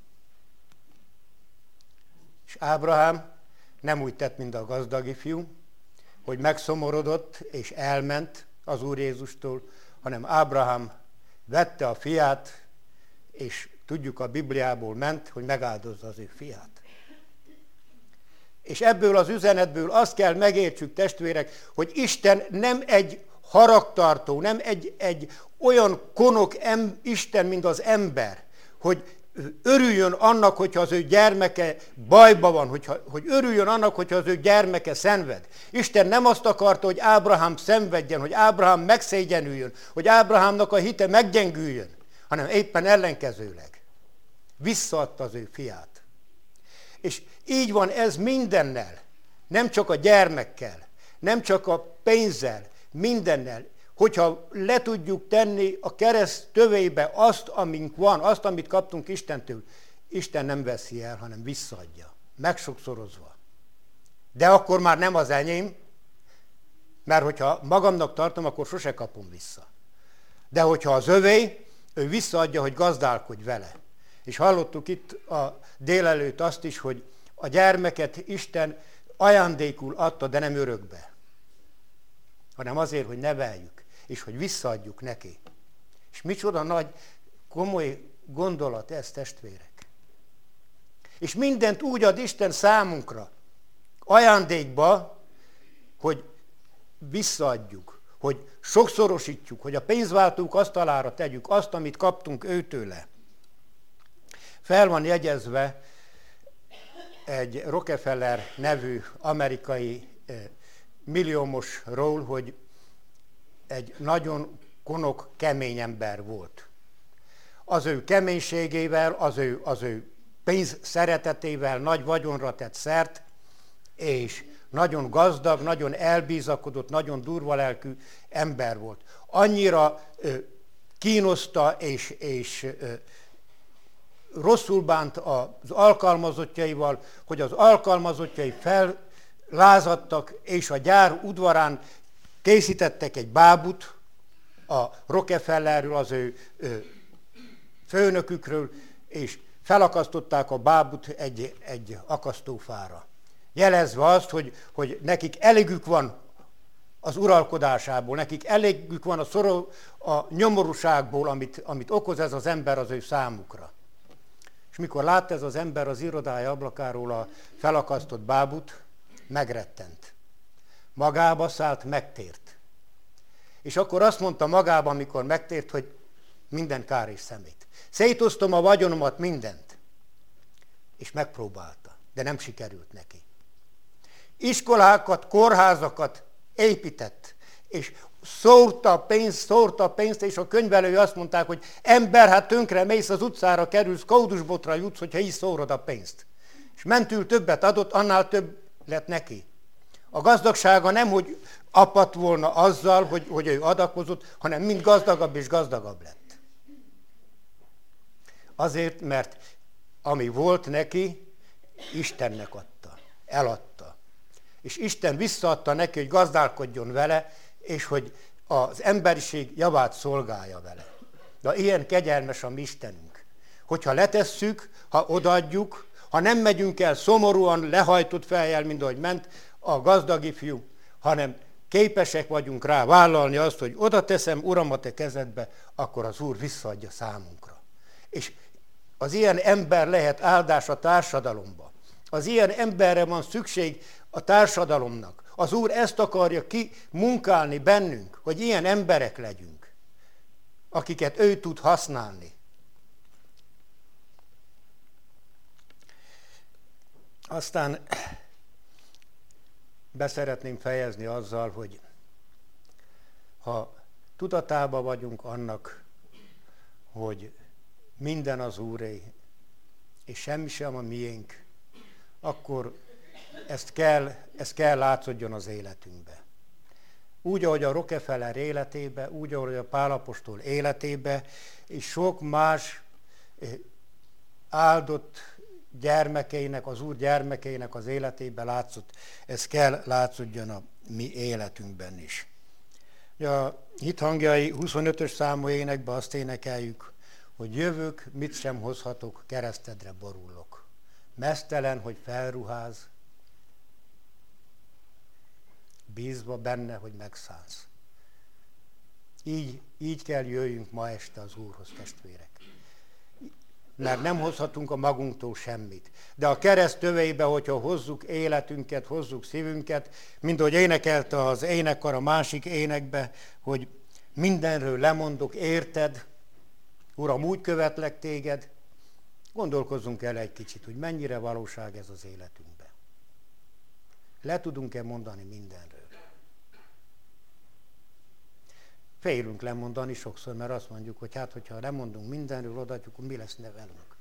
És Ábrahám nem úgy tett, mint a gazdag ifjú, hogy megszomorodott és elment az Úr Jézustól, hanem Ábrahám vette a fiát, és tudjuk, a Bibliából ment, hogy megáldozza az ő fiát. És ebből az üzenetből azt kell megértsük, testvérek, hogy Isten nem egy haragtartó, nem egy, egy olyan konok em, Isten, mint az ember, hogy örüljön annak, hogyha az ő gyermeke bajba van, hogyha, hogy örüljön annak, hogyha az ő gyermeke szenved. Isten nem azt akarta, hogy Ábrahám szenvedjen, hogy Ábrahám megszégyenüljön, hogy Ábrahámnak a hite meggyengüljön, hanem éppen ellenkezőleg. Visszaadta az ő fiát. És így van ez mindennel, nem csak a gyermekkel, nem csak a pénzzel, mindennel. Hogyha le tudjuk tenni a kereszt tövébe azt, amink van, azt, amit kaptunk Istentől, Isten nem veszi el, hanem visszaadja, megsokszorozva. De akkor már nem az enyém, mert hogyha magamnak tartom, akkor sose kapom vissza. De hogyha az övé, ő visszaadja, hogy gazdálkodj vele. És hallottuk itt a délelőtt azt is, hogy a gyermeket Isten ajándékul adta, de nem örökbe, hanem azért, hogy neveljük, és hogy visszaadjuk neki. És micsoda nagy, komoly gondolat ez, testvérek. És mindent úgy ad Isten számunkra, ajándékba, hogy visszaadjuk, hogy sokszorosítjuk, hogy a pénzváltók asztalára tegyük azt, amit kaptunk őtőle. Fel van jegyezve egy Rockefeller nevű amerikai milliómosról, hogy egy nagyon konok, kemény ember volt. Az ő keménységével, az ő, az ő pénz szeretetével nagy vagyonra tett szert, és nagyon gazdag, nagyon elbízakodott, nagyon durva lelkű ember volt. Annyira ö, kínoszta és, és ö, rosszul bánt az alkalmazottjaival, hogy az alkalmazottjai fellázadtak, és a gyár udvarán készítettek egy bábut a Rockefellerről, az ő, ő főnökükről, és felakasztották a bábut egy, egy akasztófára. Jelezve azt, hogy, hogy nekik elégük van az uralkodásából, nekik elégük van a, szoró, a nyomorúságból, amit, amit okoz ez az ember az ő számukra. És mikor látta ez az ember az irodája ablakáról a felakasztott bábut, megrettent. Magába szállt, megtért. És akkor azt mondta magában, amikor megtért, hogy minden kár és szemét. Szétosztom a vagyonomat, mindent. És megpróbálta, de nem sikerült neki. Iskolákat, kórházakat épített, és szórta a pénzt, szórta a pénzt, és a könyvelői azt mondták, hogy ember, hát tönkre mész, az utcára kerülsz, kódusbotra jutsz, hogyha így szórod a pénzt. És mentül többet adott, annál több lett neki. A gazdagsága nem, hogy apadt volna azzal, hogy, hogy ő adakozott, hanem mind gazdagabb és gazdagabb lett. Azért, mert ami volt neki, Istennek adta, eladta. És Isten visszaadta neki, hogy gazdálkodjon vele, és hogy az emberiség javát szolgálja vele. De ilyen kegyelmes a mi Istenünk. Hogyha letesszük, ha odaadjuk, ha nem megyünk el szomorúan, lehajtott fejjel, mint ahogy ment a gazdag ifjú, hanem képesek vagyunk rá vállalni azt, hogy oda teszem, Uram, a te kezedbe, akkor az Úr visszaadja számunkra. És az ilyen ember lehet áldás a társadalomba. Az ilyen emberre van szükség a társadalomnak. Az Úr ezt akarja kimunkálni bennünk, hogy ilyen emberek legyünk, akiket ő tud használni. Aztán beszeretném fejezni azzal, hogy ha tudatában vagyunk annak, hogy minden az Úré, és semmi sem a miénk, akkor ezt kell, ezt kell látszódjon az életünkbe. Úgy, ahogy a Rockefeller életébe, úgy, ahogy a Pál apostol életébe, és sok más áldott gyermekeinek, az Úr gyermekeinek az életébe látszott, ez kell látszódjon a mi életünkben is. A hithangjai huszonötös számú énekben azt énekeljük, hogy jövök, mit sem hozhatok, keresztedre borullok. Meztelen, hogy felruház, bízva benne, hogy megszánsz. Így, így kell jöjjünk ma este az Úrhoz, testvérek. Mert nem hozhatunk a magunktól semmit. De a kereszt töveibe, hogyha hozzuk életünket, hozzuk szívünket, mint ahogy énekelte az énekkar a másik énekbe, hogy mindenről lemondok, érted, Uram, úgy követlek téged, gondolkozzunk el egy kicsit, hogy mennyire valóság ez az életünkben. Le tudunk-e mondani mindenről? Félünk lemondani sokszor, mert azt mondjuk, hogy hát, hogyha lemondunk mindenről, odaadjuk, akkor mi lesz velünk.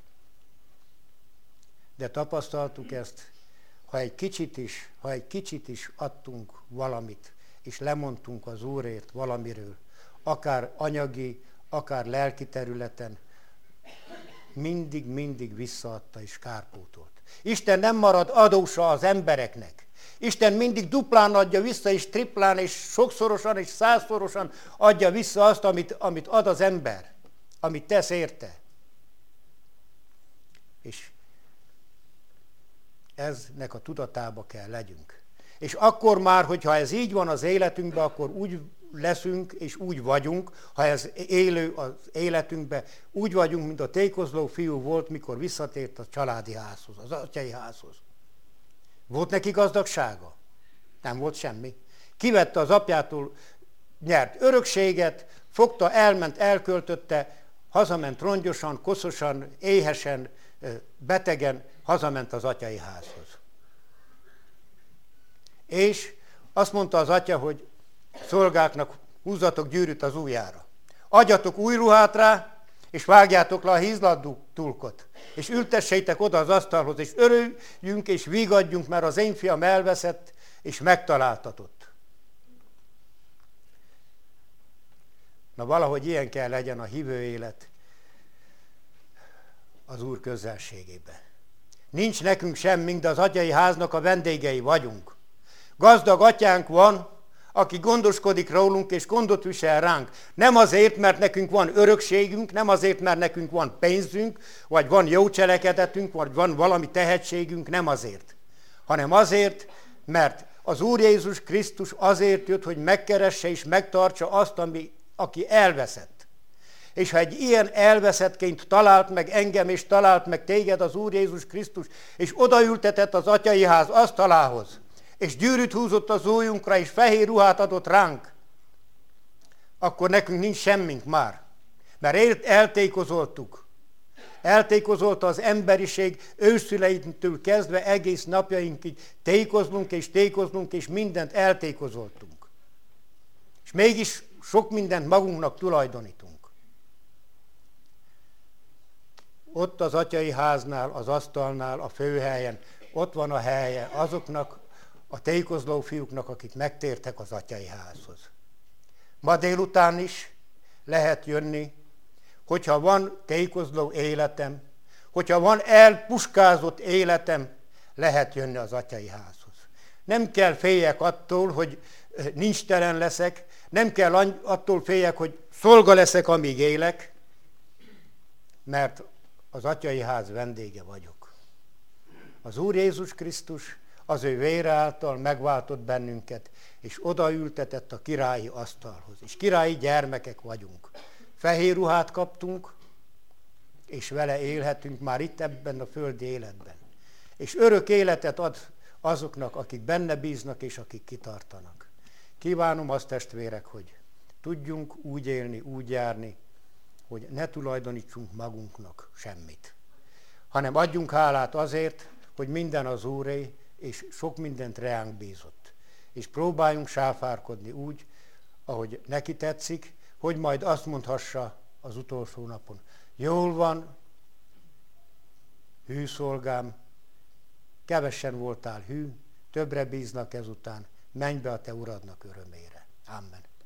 De tapasztaltuk ezt, ha egy kicsit is, ha egy kicsit is adtunk valamit, és lemondtunk az Úrért valamiről, akár anyagi, akár lelki területen, mindig, mindig visszaadta és kárpótolt. Isten nem marad adósa az embereknek. Isten mindig duplán adja vissza, és triplán, és sokszorosan, és százszorosan adja vissza azt, amit, amit ad az ember, amit tesz érte. És eznek a tudatába kell legyünk. És akkor már, hogyha ez így van az életünkben, akkor úgy leszünk, és úgy vagyunk, ha ez élő az életünkben, úgy vagyunk, mint a tékozló fiú volt, mikor visszatért a családi házhoz, az atyai házhoz. Volt neki gazdagsága? Nem volt semmi. Kivette az apjától nyert örökséget, fogta, elment, elköltötte, hazament rongyosan, koszosan, éhesen, betegen, hazament az atyai házhoz. És azt mondta az atya, hogy szolgáknak húzzatok gyűrűt az ujjára. Adjatok új ruhát rá, és vágjátok le a hízladú tulkot, és ültessétek oda az asztalhoz, és örüljünk és vigadjunk, mert az én fiam elveszett, és megtaláltatott. Na valahogy ilyen kell legyen a hívő élet az Úr közelségébe. Nincs nekünk semmink, de az atyai háznak a vendégei vagyunk. Gazdag atyánk van, aki gondoskodik rólunk és gondot visel ránk. Nem azért, mert nekünk van örökségünk, nem azért, mert nekünk van pénzünk, vagy van jó cselekedetünk, vagy van valami tehetségünk, nem azért. Hanem azért, mert az Úr Jézus Krisztus azért jött, hogy megkeresse és megtartsa azt, ami, aki elveszett. És ha egy ilyen elveszettként talált meg engem, és talált meg téged az Úr Jézus Krisztus, és odaültetett az atyai ház asztalához, és gyűrűt húzott az ujjunkra, és fehér ruhát adott ránk, akkor nekünk nincs semmink már. Mert eltékozoltuk. Eltékozolta az emberiség őszüleintől kezdve egész napjainkig. Tékozlunk és tékozlunk, és mindent eltékozoltunk. És mégis sok mindent magunknak tulajdonítunk. Ott az atyai háznál, az asztalnál, a főhelyen, ott van a helye azoknak, a tékozló fiúknak, akik megtértek az atyai házhoz. Ma délután is lehet jönni, hogyha van tékozló életem, hogyha van elpuskázott életem, lehet jönni az atyai házhoz. Nem kell féljek attól, hogy nincs telen leszek, nem kell attól féljek, hogy szolga leszek, amíg élek, mert az atyai ház vendége vagyok. Az Úr Jézus Krisztus az ő vére által megváltott bennünket, és odaültetett a királyi asztalhoz. És királyi gyermekek vagyunk. Fehér ruhát kaptunk, és vele élhetünk már itt ebben a földi életben. És örök életet ad azoknak, akik benne bíznak, és akik kitartanak. Kívánom azt, testvérek, hogy tudjunk úgy élni, úgy járni, hogy ne tulajdonítsunk magunknak semmit, hanem adjunk hálát azért, hogy minden az Úré, és sok mindent reánk bízott. És próbáljunk sáfárkodni úgy, ahogy neki tetszik, hogy majd azt mondhassa az utolsó napon: jól van, hű szolgám, kevesen voltál hű, többre bíznak ezután, menj be a te uradnak örömére. Amen.